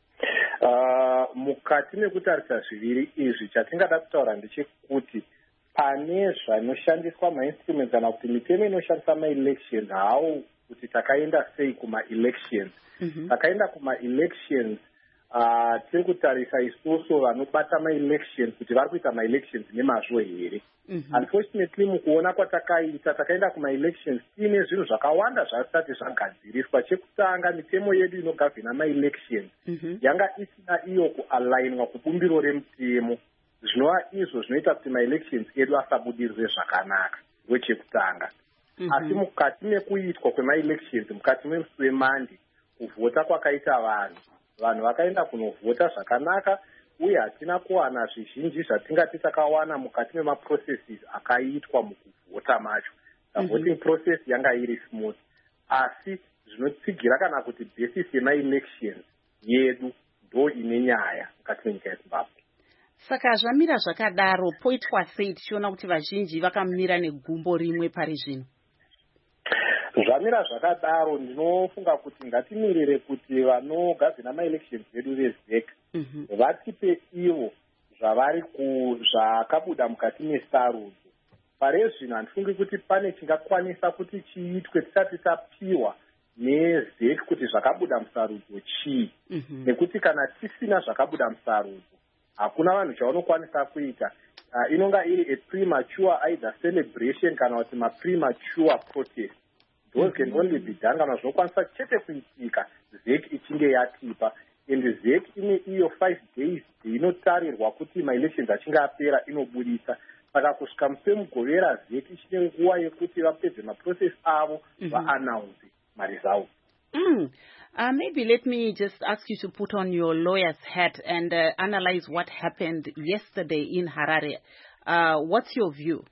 Uh, mukati mekutarisa zviviri izvi chatingada kutaura ndechekuti pane zvanoshandiswa mainstruments kana kuti mitemo inoshandisa maelections hawo kuti takaenda sei kuma-elections. Mm-hmm. Takaenda kuma-elections uh, tiri kutarisa isusu vanobata ma-elections kuti vari kuita ma-elections nemazvo here. Mm-hmm. Unfortunately mukuona kwatakaita takaenda kuma-elections tiine zvinhu zvakawanda zvasati zvagadziriswa. Chekutanga mitemo yedu inogavhena ma-elections mm-hmm. yanga isina iyo kualainwa kubumbiro remutemo, zvinova izvo zvinoita kuti ma-elections edu asabudirire zvakanaka. Wechekutanga. Mm-hmm. Asi mukati mekuitwa kwema-elections mukati memusi wemandi kuvhota kwakaita vanhu vanhu vakaenda kunovhota zvakanaka, uye hatina kuwana zvizhinji zvatingati takawana mukati memaprocesses akaitwa mukuvhota macho. The mm-hmm. voting process yanga iri smooth, asi zvinotsigira kana kuti basis yema-elections yedu ndo ine nyaya mukati menyika yeZimbabwe. Saka zvamira zvakadaro poitwa sei tichiona kuti vazhinji vakamira negumbo rimwe pari zvino? Zvamira zvakadaro ndinofunga kuti ngatimirire kuti vanogadzina ma-elections vedu veZEC mm-hmm. vatipe ivo zvavari zvakabuda mukati mesarudzo. Pare zvino handifungi kuti pane chingakwanisa kuti chiitwe tisati tapiwa neZEC kuti zvakabuda musarudzo chii. Mm-hmm. Nekuti kana tisina zvakabuda musarudzo hakuna vanhu chavanokwanisa kuita. Uh, inonga iri a premature either celebration kana kuti ma-premature protest. Those mm-hmm. can only be done kana zvinokwanisa chete kuitika ZEC ichinge yatipa. And ZEC ine iyo five days inotarirwa kuti ma-elections achinge apera inobudisa. Saka kusvika musi wemugovera ZEC ichine nguva yekuti vapedze ma-process avo mm-hmm. va-announce ma-results. Mm. Uh, maybe let me just ask you to put on your lawyer's hat and uh, analyze what happened yesterday in Harare. Uh, what's your view?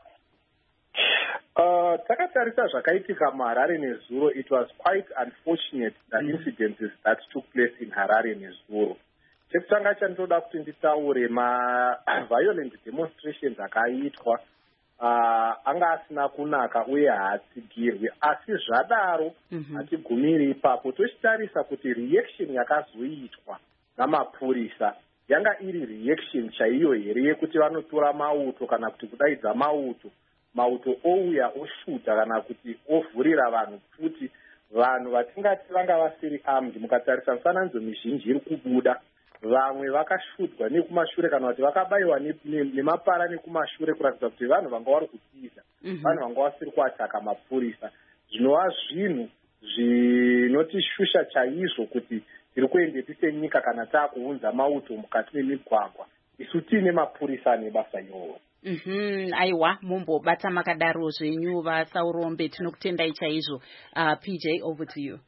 Uh, takatarisa zvakaitika muHarare nezuro. It was quite unfortunate the mm. incidences that took place in Harare nezuro. Chekutanga chandoda kuti nditaure ma-violent demonstrations akaitwa Uh, anga asina kunaka uye haatsigirwi, asi zvadaro hatigumiri mm-hmm. ipapo. Tochitarisa kuti reaction yakazoitwa namapurisa yanga iri reaction chaiyo here yekuti vanotora mauto kana kuti kudaidza mauto mauto ouya oshuta kana kuti ovhurira vanhu futi vanhu vatingati vanga vasiri armed. Mukatarisa mifananidzo mizhinji iri kubuda, vamwe vakashutwa nekumashure kana kuti vakabayiwa nemapara nekumashure kuratidza kuti vanhu vanga vari kutiza, mm-hmm. vanhu vanga vasiri kuataka mapurisa. Zvinova zvinhu zvinotishusha chaizvo kuti tiri kuendeti senyika kana taakuunza mauto mukati memigwagwa isu tiine mapurisa ane basa iroro. Mhm, aiwa mumbobata makadaro zvenyu vaSaurombe, tinokutendai chaizvo. Uh, P J, over to you.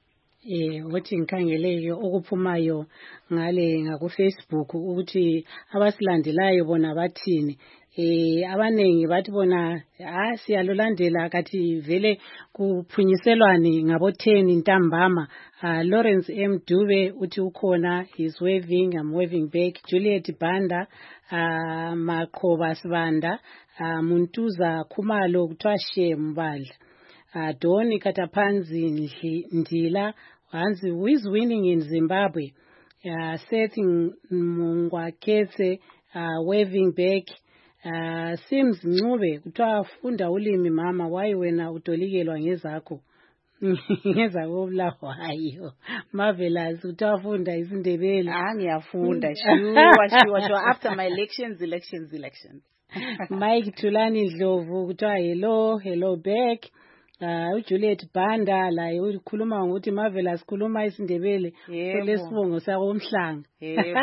Eh wathi ngikhangeleyo okuphumayo ngale ngaku Facebook ukuthi abasilandelayo bona bathini. Eh abanengi bathi bona ha siyalolandela kathi vele kuphunyishelwane ngabo ten ntambama. Uh, Lawrence M Dube uthi ukhona, he's waving, I'm waving back. Juliet Banda, uh, Makhoba Sibanda, uh, Muntuza Khumalo kuthiwa Shembandla. Uh, Doni Katapanzi Ndila, Hansi, who is winning in Zimbabwe, uh, setting Mungwaketse, uh, waving back, uh, Sims Ncube, kuthiwa funda ulimi mama, why wena utolikelwa ngezakho. Ngezakho bulawa hayo. Marvelous, kuthiwa funda isiNdebele. Ah, ngiyafunda. Sure, sure, sure. After my elections, elections, elections. Mike Tulani Ndlovu, kuthiwa hello, hello back. Uh, uJuliet Banda la ukhuluma ngokuthi Marvelous khuluma isiNdebele lesibongo sakomhlanga. Yebo.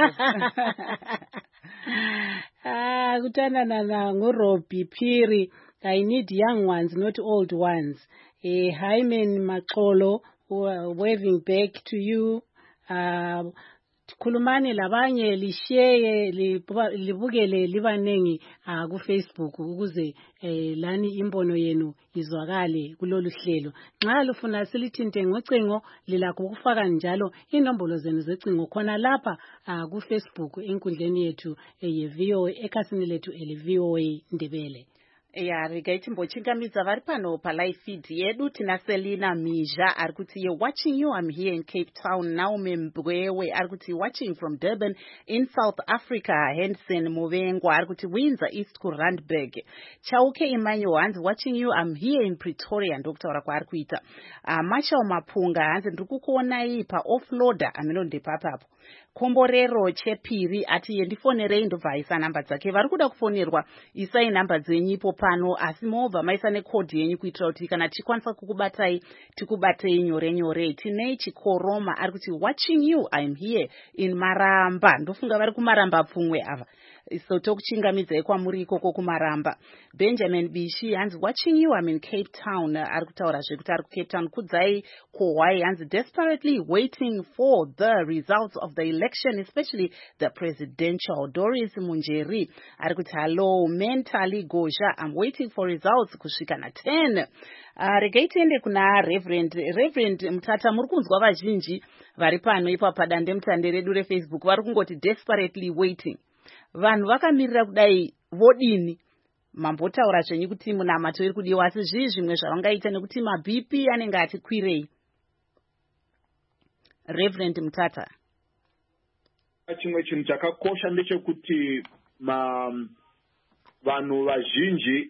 Ah, kuthanda na ngoRobbie Phiri, I need young ones not old ones. Eh Hyman Maxolo, waving back to you. Uh, khulumani labanye lishare libukele libanengi uh, ku Facebook ukuze eh, lani imbono yenu izwakale kulolu hlelo. Nxa lufuna silithinte ngocingo lilakho ukufaka njalo inombolo zenu zecingo khona lapha uh, ku Facebook enkundleni yethu eh, ye V O A ekhasini lethu ele V O A Ndebele. ya regai timbochingamidza vari pano palive feed yedu. Tina Selina Mija ari kuti you're watching you, I'm here in Cape Town. Naomi Mbwewe ari kuti watching from Durban in South Africa. Henson Movengwa ari kuti Windsor East kuRandburg. Chauke Emmanuel hanzi watching you, I'm here in Pretoria. Ndokutaura kwaari kuita. Uh, Machao Mapunga hanzi ndiri kukuonai pa offloader ameno ndepapapo. Komborero Chepiri ati yendifonerei ndobva aisa namba dzake. Vari kuda kufonerwa isai namba dzenyu ipo pano, asi mobva maisa nekodhi yenyu kuitira kuti kana tikwanisa kukubatai tikubatei nyore nyore. Tinei Chikoroma ari kuti watching you, I'm here in Maramba. Ndofunga vari kumaramba pfumwe ava. So tokuchingamidzai kwamuri ikoko kumaramba. Benjamin Bishi hanzi watching you, I'm in Cape Town. Ari kutaura zvekuti ari kuCape Town. Kudzai Kohwai hanzi desperately waiting for the results of the election, especially the presidential. Doris Munjeri ari kuti hello mentally Goja, I'm waiting for results kusvika na ten. Uh, regai tiende kuna Reverend Reverend Mutata. Muri kunzwa vazhinji vari pano ipa padande mutande redu reFacebook vari kungoti desperately waiting. Vanhu vakamirira kudai vodini? Mambotaura zvenyu kuti munamato iri kudiwa, asi zvii zvimwe zvavangaita nekuti maB P anenge atikwirei? Reverend Mutata. Chimwe chinhu chakakosha ndechekuti vanhu vazhinji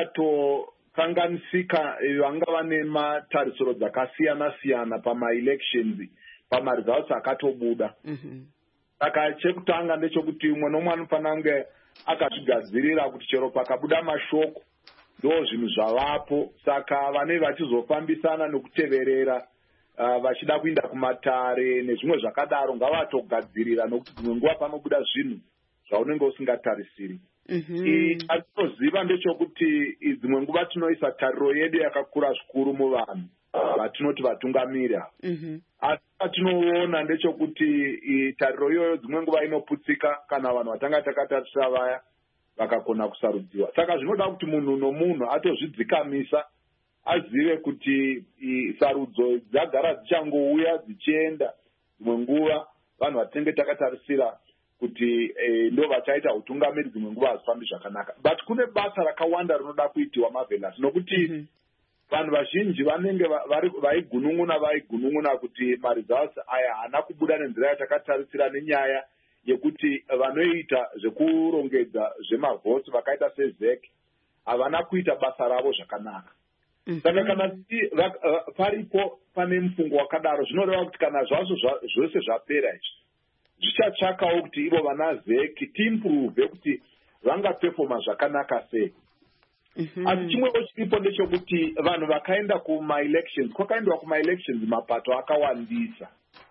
vakatokanganisika vanga vane matarisiro dzakasiyana siyana pama-elections, pama-results akatobuda. Saka chekutanga ndechekuti umwe nomwe anofanira kunge akazvigadzirira kuti chero pakabuda mashoko ndo zvinhu zvavapo. Saka vanenge vachizofambisana nekuteverera uh, vachida kuinda kumatare nezvimwe zvakadaro ngavatogadzirira, nokuti dzimwe nguva panobuda zvinhu zvaunenge usingatarisiri. Atinoziva ndechekuti dzimwe nguva tinoisa tariro yedu yakakura zvikuru muvanhu vatinoti vatungamiri. Asi patinoona ndechekuti tariro iyoyo dzimwe nguva inoputsika kana vanhu vatanga takatarisira vaya vakakona kusarudziwa. Saka zvinoda kuti munhu nomunhu atozvidzikamisa, azive kuti sarudzo dzagara dzichangouya dzichienda. Dzimwe nguva vanhu vatinenge takatarisira kuti ndo vachaita utungamiri dzimwe nguva hazifambi zvakanaka. But kune basa rakawanda rinoda kuitiwa Marvelous, nokuti vanhu vazhinji vanenge vaigunun'una vaigunun'una kuti maresults aya haana kubuda nenzira yatakatarisira, nenyaya yekuti vanoita zvekurongedza zvemavhoti vakaita seZEC havana kuita basa ravo zvakanaka. Saka kana paripo pane mufungo wakadaro, zvinoreva kuti kana zvazvo zvose zvapera izvi zvichatsvakawo kuti ivo vana ZEC tiimprove kuti vangapefoma zvakanaka sei. Asi chimwewo chiripo ndechekuti vanhu vakaenda kuma-elections, kwakaendwa kuma-elections mapato akawandisa.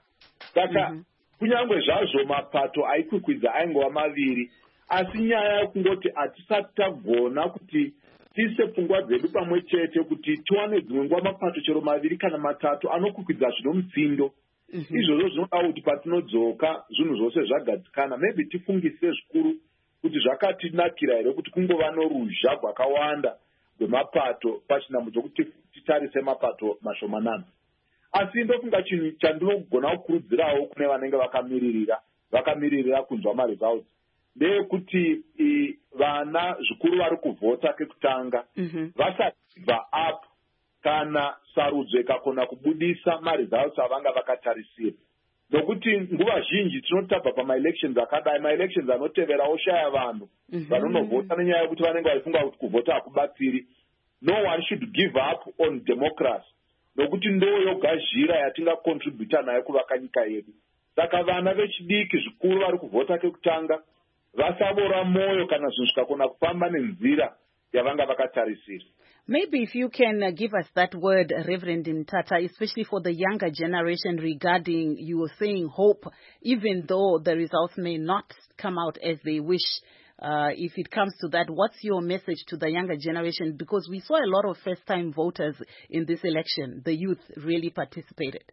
Saka kunyange zvazvo mapato aikwikwidza aingova maviri, asi nyaya yekungoti hatisati tagona kuti tiise pfungwa dzedu pamwe chete kuti tiwane dzimwe nguva mapato chero maviri kana matatu anokwikwidza zvino mutsindo. Izvozvo zvinoda kuti patinodzoka zvinhu zvose zvagadzikana, maybe tifungise zvikuru kuti zvakatinakira here kuti kungova noruzha rwakawanda rwemapato pachinhambo chokuti titarise mapato mashomanana. Asi ndofunga chinhu chandinogona kukurudzirawo kune vanenge vakamiririra vakamiririra kunzwa maresults ndeyekuti vana zvikuru vari kuvhota kekutanga vasabva up kana sarudzo ikakona kubudisa maresults avanga vakatarisira. Nokuti nguva zhinji tinoti tabva pama-elections akadai, ma-elections anotevera oshaya vanhu vanonovhota nenyaya yekuti vanenge vaifunga kuti kuvhota hakubatsiri. No one should give up on democracy, nokuti ndo yoga zhira yatingakontributa nayo kuvaka nyika yedu. Saka vana vechidiki zvikuru vari kuvhota kekutanga vasavora moyo kana zvinhu zvikakona kufamba nenzira yavanga vakatarisira. Maybe if you can uh, give us that word, Reverend Mtata, especially for the younger generation regarding, you were saying hope, even though the results may not come out as they wish. Uh, if it comes to that, what's your message to the younger generation? Because we saw a lot of first-time voters in this election. The youth really participated.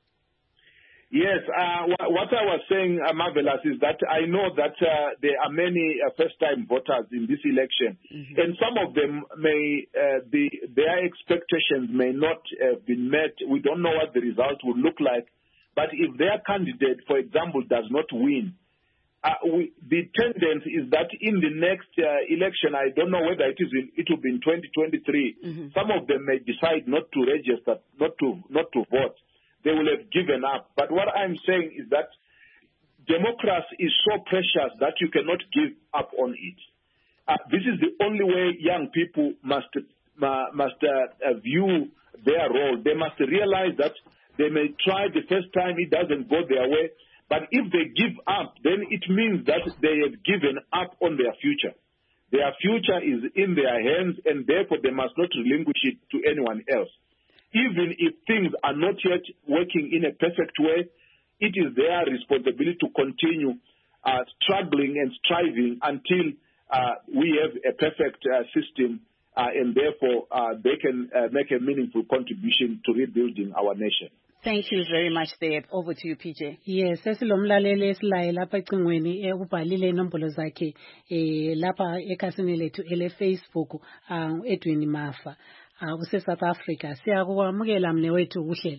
Yes, uh, what I was saying, uh, Marvelous, is that I know that uh, there are many uh, first-time voters in this election, mm-hmm. and some of them may uh, be, their expectations may not have been met. We don't know what the result would look like, but if their candidate, for example, does not win, uh, we, the tendency is that in the next uh, election, I don't know whether it is in, it will be in twenty twenty-three. Mm-hmm. Some of them may decide not to register, not to not to vote. They will have given up. But what I'm saying is that democracy is so precious that you cannot give up on it. Uh, this is the only way young people must uh, must uh, uh, view their role. They must realize that they may try the first time, it doesn't go their way. But if they give up, then it means that they have given up on their future. Their future is in their hands, and therefore they must not relinquish it to anyone else. Even if things are not yet working in a perfect way, it is their responsibility to continue uh, struggling and striving until uh, we have a perfect uh, system, uh, and therefore uh, they can uh, make a meaningful contribution to rebuilding our nation. Thank you very much, Deb. Over to you, P J. Yes, sesilomlaleli esilaye lapha ecingweni ubhalile inombolo zakhe eh lapha ekhasini lethu ele Facebook Edwin Mafa use South Africa. Siyakwamukela mne wethu kuhlelo.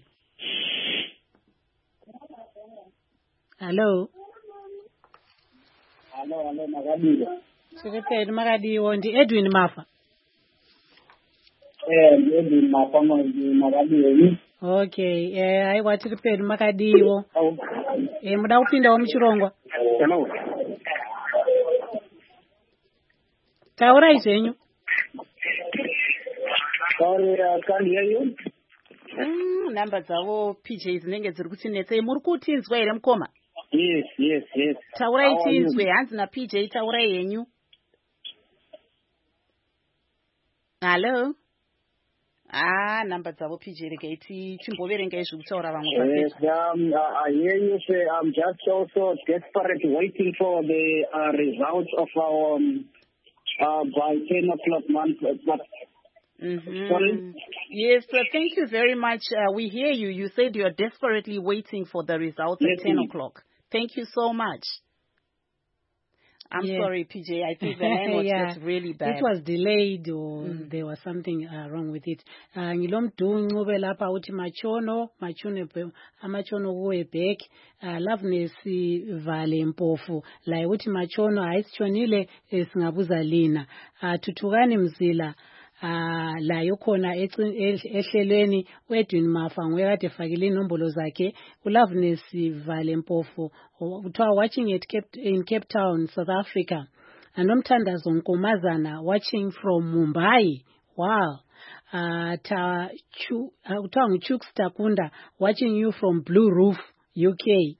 Hello. Hello, hello Makadiwo. Sikuphethe Makadiwo ndi Edwin Mafa. Eh, Edwin Mafa Makadiwo. Okay, eh hayi wathi kuphethe Makadiwo. Eh muda upinda wa mchirongwa. Hello. Taura izenyu. Sorry, I can't hear you. Mm, number dzawo P J zinenge dziri kutinetse muri kutinzwa ere mukoma? Yes, yes, yes. Taura itinzwe hanzi na P J taura yenyu. Hello. Ah, number dzawo P J regaiti chimboverenga izvukutaura vamwe. Yes, um, I hear you say I'm just also desperate waiting for the uh, results of our um, uh, by ten o'clock month. But Mm-hmm. Sorry? Yes, uh, thank you very much. Uh, we hear you. You said you are desperately waiting for the results yes, at ten o'clock. Thank you so much. I'm yes. sorry, P J. I think the line was yeah. just really bad. It was delayed or mm. there was something uh, wrong with it. Ngilomdungube lapha uthi machono, machone amachono kuwe back, loveness vale mpofu. La uthi machono ayisichonile singabuza lina. Tutukani mzila. Ah la yokhona ehlelweni uEdwin Mafa nguyekade fakile inombolo zakhe uLoveness Vale Mpofu uthiwa watching at Cape, in Cape Town, South Africa, anomthandazo Nkomazana watching from Mumbai. Wow. Uh, ta chu uthiwa nguChooks Takunda watching you from Blue Roof, U K.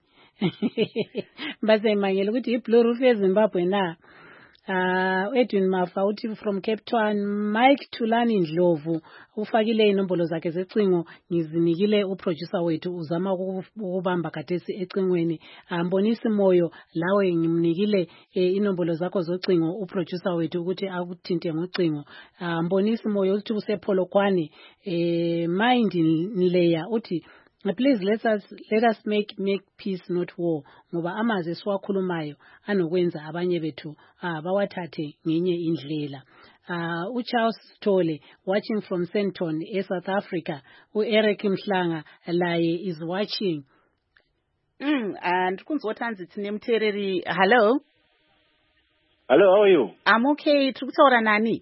Base mangela ukuthi iBlue Roof eZimbabwe na. Uh, Edwin Mafa uthi from Cape Town. Mike Tulani Ndlovu ufakile inombolo zakhe zecingo, ngizinikile uproducer wethu uzama ukubamba katesi ecingweni. Ambonisi moyo lawe ngimnikile eh, inombolo zakho zocingo uproducer wethu ukuthi akuthinte ngocingo. Ambonisi moyo uthi usepolokwane eh mind nileya uthi please let us let us make make peace not war, ngoba amazwi esiwakhulumayo anokwenza abanye bethu abawathathe ngenye indlela. Uh, uCharles Tole watching from Senton, South Africa. uEric Mhlanga laye is watching. Mm, and kunzothanzi tsine mtereri. Hello. Hello, how are you? I'm okay. Tukutaura nani?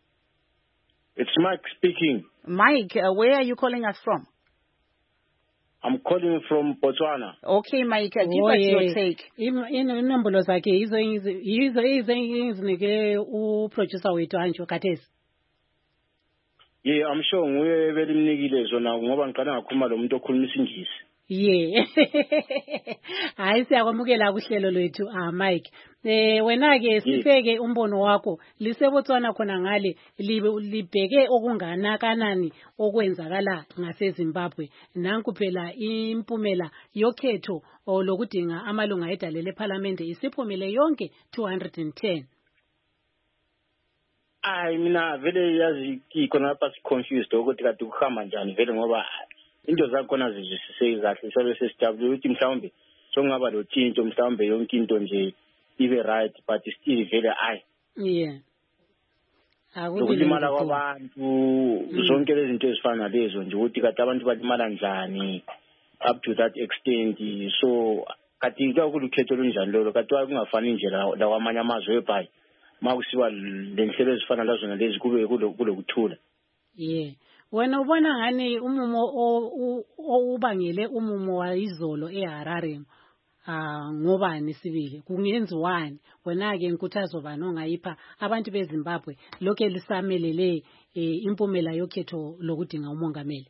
It's Mike speaking. Mike, uh, where are you calling us from? I'm calling from Botswana. Okay, Mike, give oh, us yeah. your take. Inombolo zakhe izo izo izo izinike uproducer wethu anjo katesi. Yeah, I'm sure nguye belimnikile zona ngoba ngiqala ngakhuluma lo muntu okhuluma isingisi. Yeah. Hayi siyakwamukela kuhlelo lwethu ah Mike. Eh wena ke sifeke umbono wakho lisebotswana khona ngale libheke okunganakanani okwenzakala ngaseZimbabwe. Nanku phela impumela yokhetho lokudinga amalunga edalele eParliament isiphumile yonke two hundred ten. Ay mina vele yazi ikhona lapha si confused ukuthi kade kuhamba njani vele ngoba into zakhona zizisise kahle sabe sesijabule ukuthi mhlawumbe sokungaba lo tshintsho mhlawumbe yonke into nje ibe right but still vele ay yeah akulimala kwabantu zonke lezi zinto ezifana lezo nje ukuthi kade abantu balimala njani up to that extent. So kati kakulu ukhetho lunjani lolo kati kungafani nje lawa amanye amazwe ebhayi makusiwa lenhlelo ezifana lazona lezi kube kulokuthula. Yeah. Wena ubona ngani umumo obangele umumo wa izolo eHarare ah ngobani sibili kungenziwani wena ke inkuthazo bani ongayipha abantu beZimbabwe lokho elisamelele impumela yokhetho lokudinga umongameli?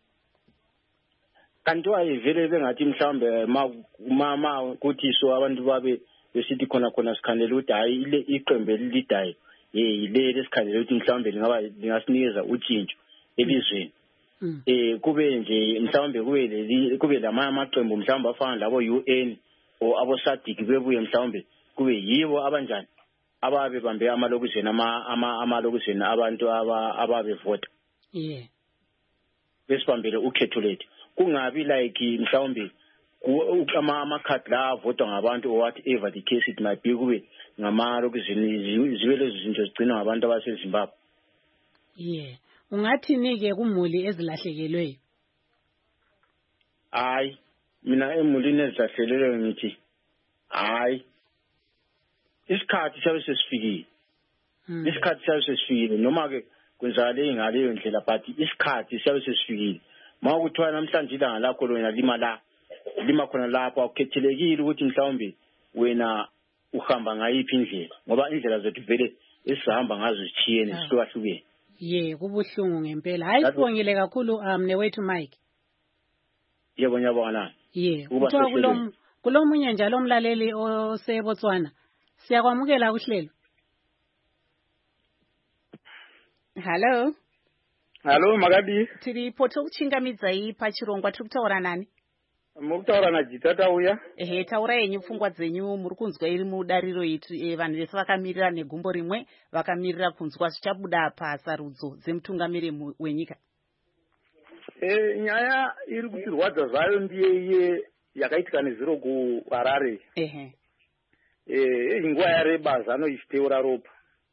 Kanti wayivele bengathi mhlambe mama kuthi so abantu babe besithi khona khona sikhandela ukuthi hayi ile iqembu elidayo eh ile lesikhandela ukuthi mhlambe lingaba lingasinikeza utshintsho elizweni. Eh kube nje mhlambe kube leli kube lamanye amaqembu mhlambe afana labo U N o abo SADC bebuye mhlambe kube yibo abanjani ababe bambe amalokuzeni ama amalokuzeni abantu ababe vota. Yeah. Besibambele ukhetho lethu. Kungabi like mhlawumbe ama amakhadi la avotwa ngabantu or whatever the case it might be kube ngamalokuzini zibe lezi zinto zigcina ngabantu abaseZimbabwe. Yeah. Ungathini ke kumuli ezilahlekelwe? Hayi mina emulini ezilahlelelwe ngithi hayi isikhathi sabe sesifikile. Isikhathi sabe sesifikile noma ke kwenzakale ingaleyo ndlela but isikhathi sabe sesifikile. Mawukuthiwa namhlanje ilanga lakho lona lima la lima khona lapho akukhethelekile ukuthi mhlawumbe wena uhamba ngayiphi indlela ngoba indlela zethu vele esihamba ngazo zithiyene sihlukahlukene. Yeah, kubuhlungu ngempela. Hayi sibongile kakhulu mnewethu Mike. Yebo nyabona. Yeah, kuthiwa kulo kulomunye njalo umlaleli oseBotswana. Siyakwamukela kuhlelo. Hello. Hello Magadi. Tiri poto kuchingamidza iyi pachirongwa tiri kutaura nani? Mukutaura na Jitata uya. Ehe, taura yenyu pfungwa dzenyu muri kunzwa iri mudariro itu e, vanhu vese vakamirira negumbo rimwe vakamirira kunzwa zvichabuda pasarudzo dzemutungamiri wenyika. Eh nyaya iri kutirwadza zvayo ndiye iye yakaitika neziro kuHarare. Ehe. Eh nguva yareba zano ichiteura ropa.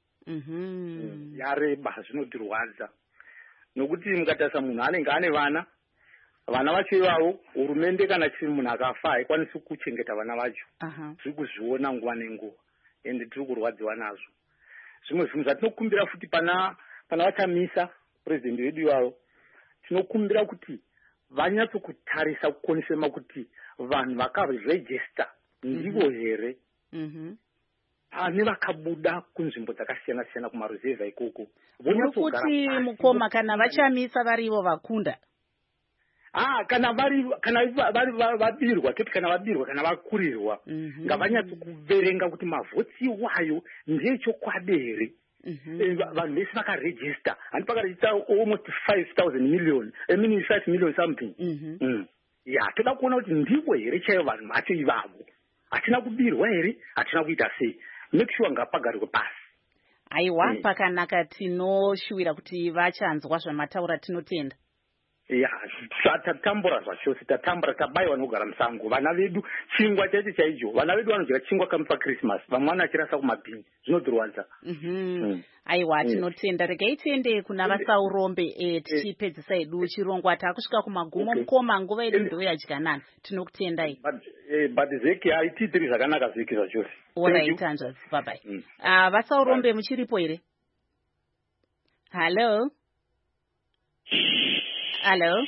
Mhm. Yareba zvinotirwadza. Nokuti mukatarisa munhu anenge ane vana vana vacho ivavo hurumende kana chiri munhu akafa haikwanisi kuchengeta vana vacho. Tiri kuzviona nguva nenguva ende tiri kurwadziwa nazvo. Zvimwe zvinhu zvatinokumbira futi pana pana vachamisa purezidendi wedu ivavo tinokumbira kuti vanyatsokutarisa kukonisema kuti vanhu vakarejista ndivo here pane vakabuda kunzvimbo dzakasiyana siyana kumaruzevha ikoko. Kuti mukoma kana vachamisa varivo vakunda. Ah kana vari kana vari vabirwa kuti kana vabirwa kana vakurirwa ngavanyatso kuverenga kuti mavhotsi wayo ndechokwadi here. Vanhu vese vakaregister and pakaregister almost five thousand million I mean five million something. Ya toda kuona kuti ndivo here chaivo vanhu vacho ivavo. Hatina kubirwa here, hatina kuita sei. Make sure ngapagarirwe pasi. Aiwa pakanaka tinoshuwira kuti vachanzwa zvamataura tinotenda. Ya tatambura zvacho tatambura tabayiwa nogara musango vana vedu chingwa chaicho chaicho vana vedu vanodya chingwa kamupa Christmas vamwana achirasa kumabhini zvinotirwadza. Aiwa tinotenda regai tiende kuna vasaurombe tichipedzisa edu chirongwa takusvika kumagumo mukoma nguva yedu ndoyadyanana tinokutendai. But zeki haitiitiri zvakanaka zeki zvachose. Alright Anjas, bye bye. Ah vasaurombe muchiripo here? Hello. Hello.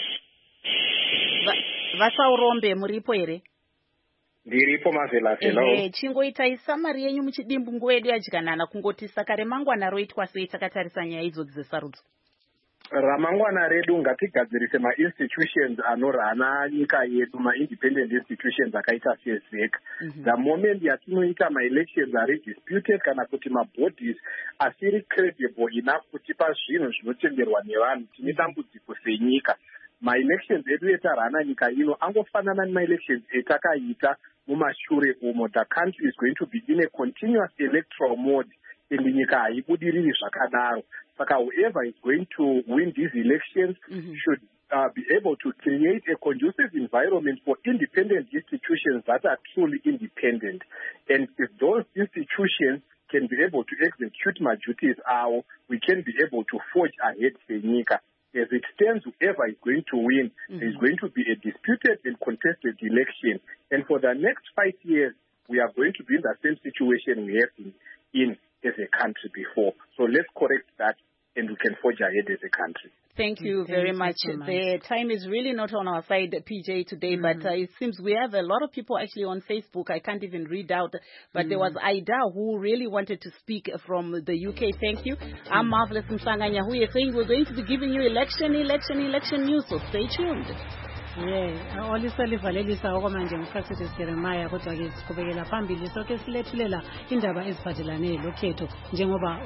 Vasaurombe muripo here? Ndiripo Mavela Hello. Eh chingoitai samari yenyu muchidimbu nguva yedu yadyanana kungoti saka remangwana roitwa sei takatarisa nyaya idzo dzesarudzo. Ramangwana redu ngatigadzirise ma-institutions anorana nyika yedu, ma-independent institutions akaita sezek. The moment yatinoita ma-elections are disputed kana kuti ma-bodies asiri credible enough kutipa zvinhu zvinotenderwa nevanhu tine dambudziko senyika. Ma-elections edu etarana nyika ino angofanana nema-elections etakaita mumashure umo. The country is going to be in a continuous electoral mode and nyika haibudiriri zvakadaro. Saka whoever is going to win these elections mm-hmm. should uh, be able to create a conducive environment for independent institutions that are truly independent. And if those institutions can be able to execute my duties, uh, we can be able to forge ahead senyika. as it stands, whoever is going to win, mm-hmm. there's going to be a disputed and contested election. And for the next five years, we are going to be in the same situation we have been in as a country before. So let's correct that, and we can forge ahead as a country. Thank you very Thank much. You so much. The time is really not on our side, P J, today, mm-hmm. but uh, it seems we have a lot of people actually on Facebook. I can't even read out, but mm-hmm. there was Aida who really wanted to speak from the U K. Thank you. Mm-hmm. I'm Marvelous Msanganya, who is saying we're going to be giving you election, election, election news, so stay tuned. Yeah, olisa livalelisa okwamanje ngufacilities Jeremiah kodwa ke siqhubekela phambili sonke silethulela indaba eziphathelane lokhetho njengoba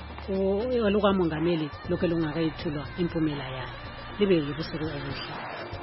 olukamongameli lokho lungakayithulwa impumela yayo libe yibusuku obuhle.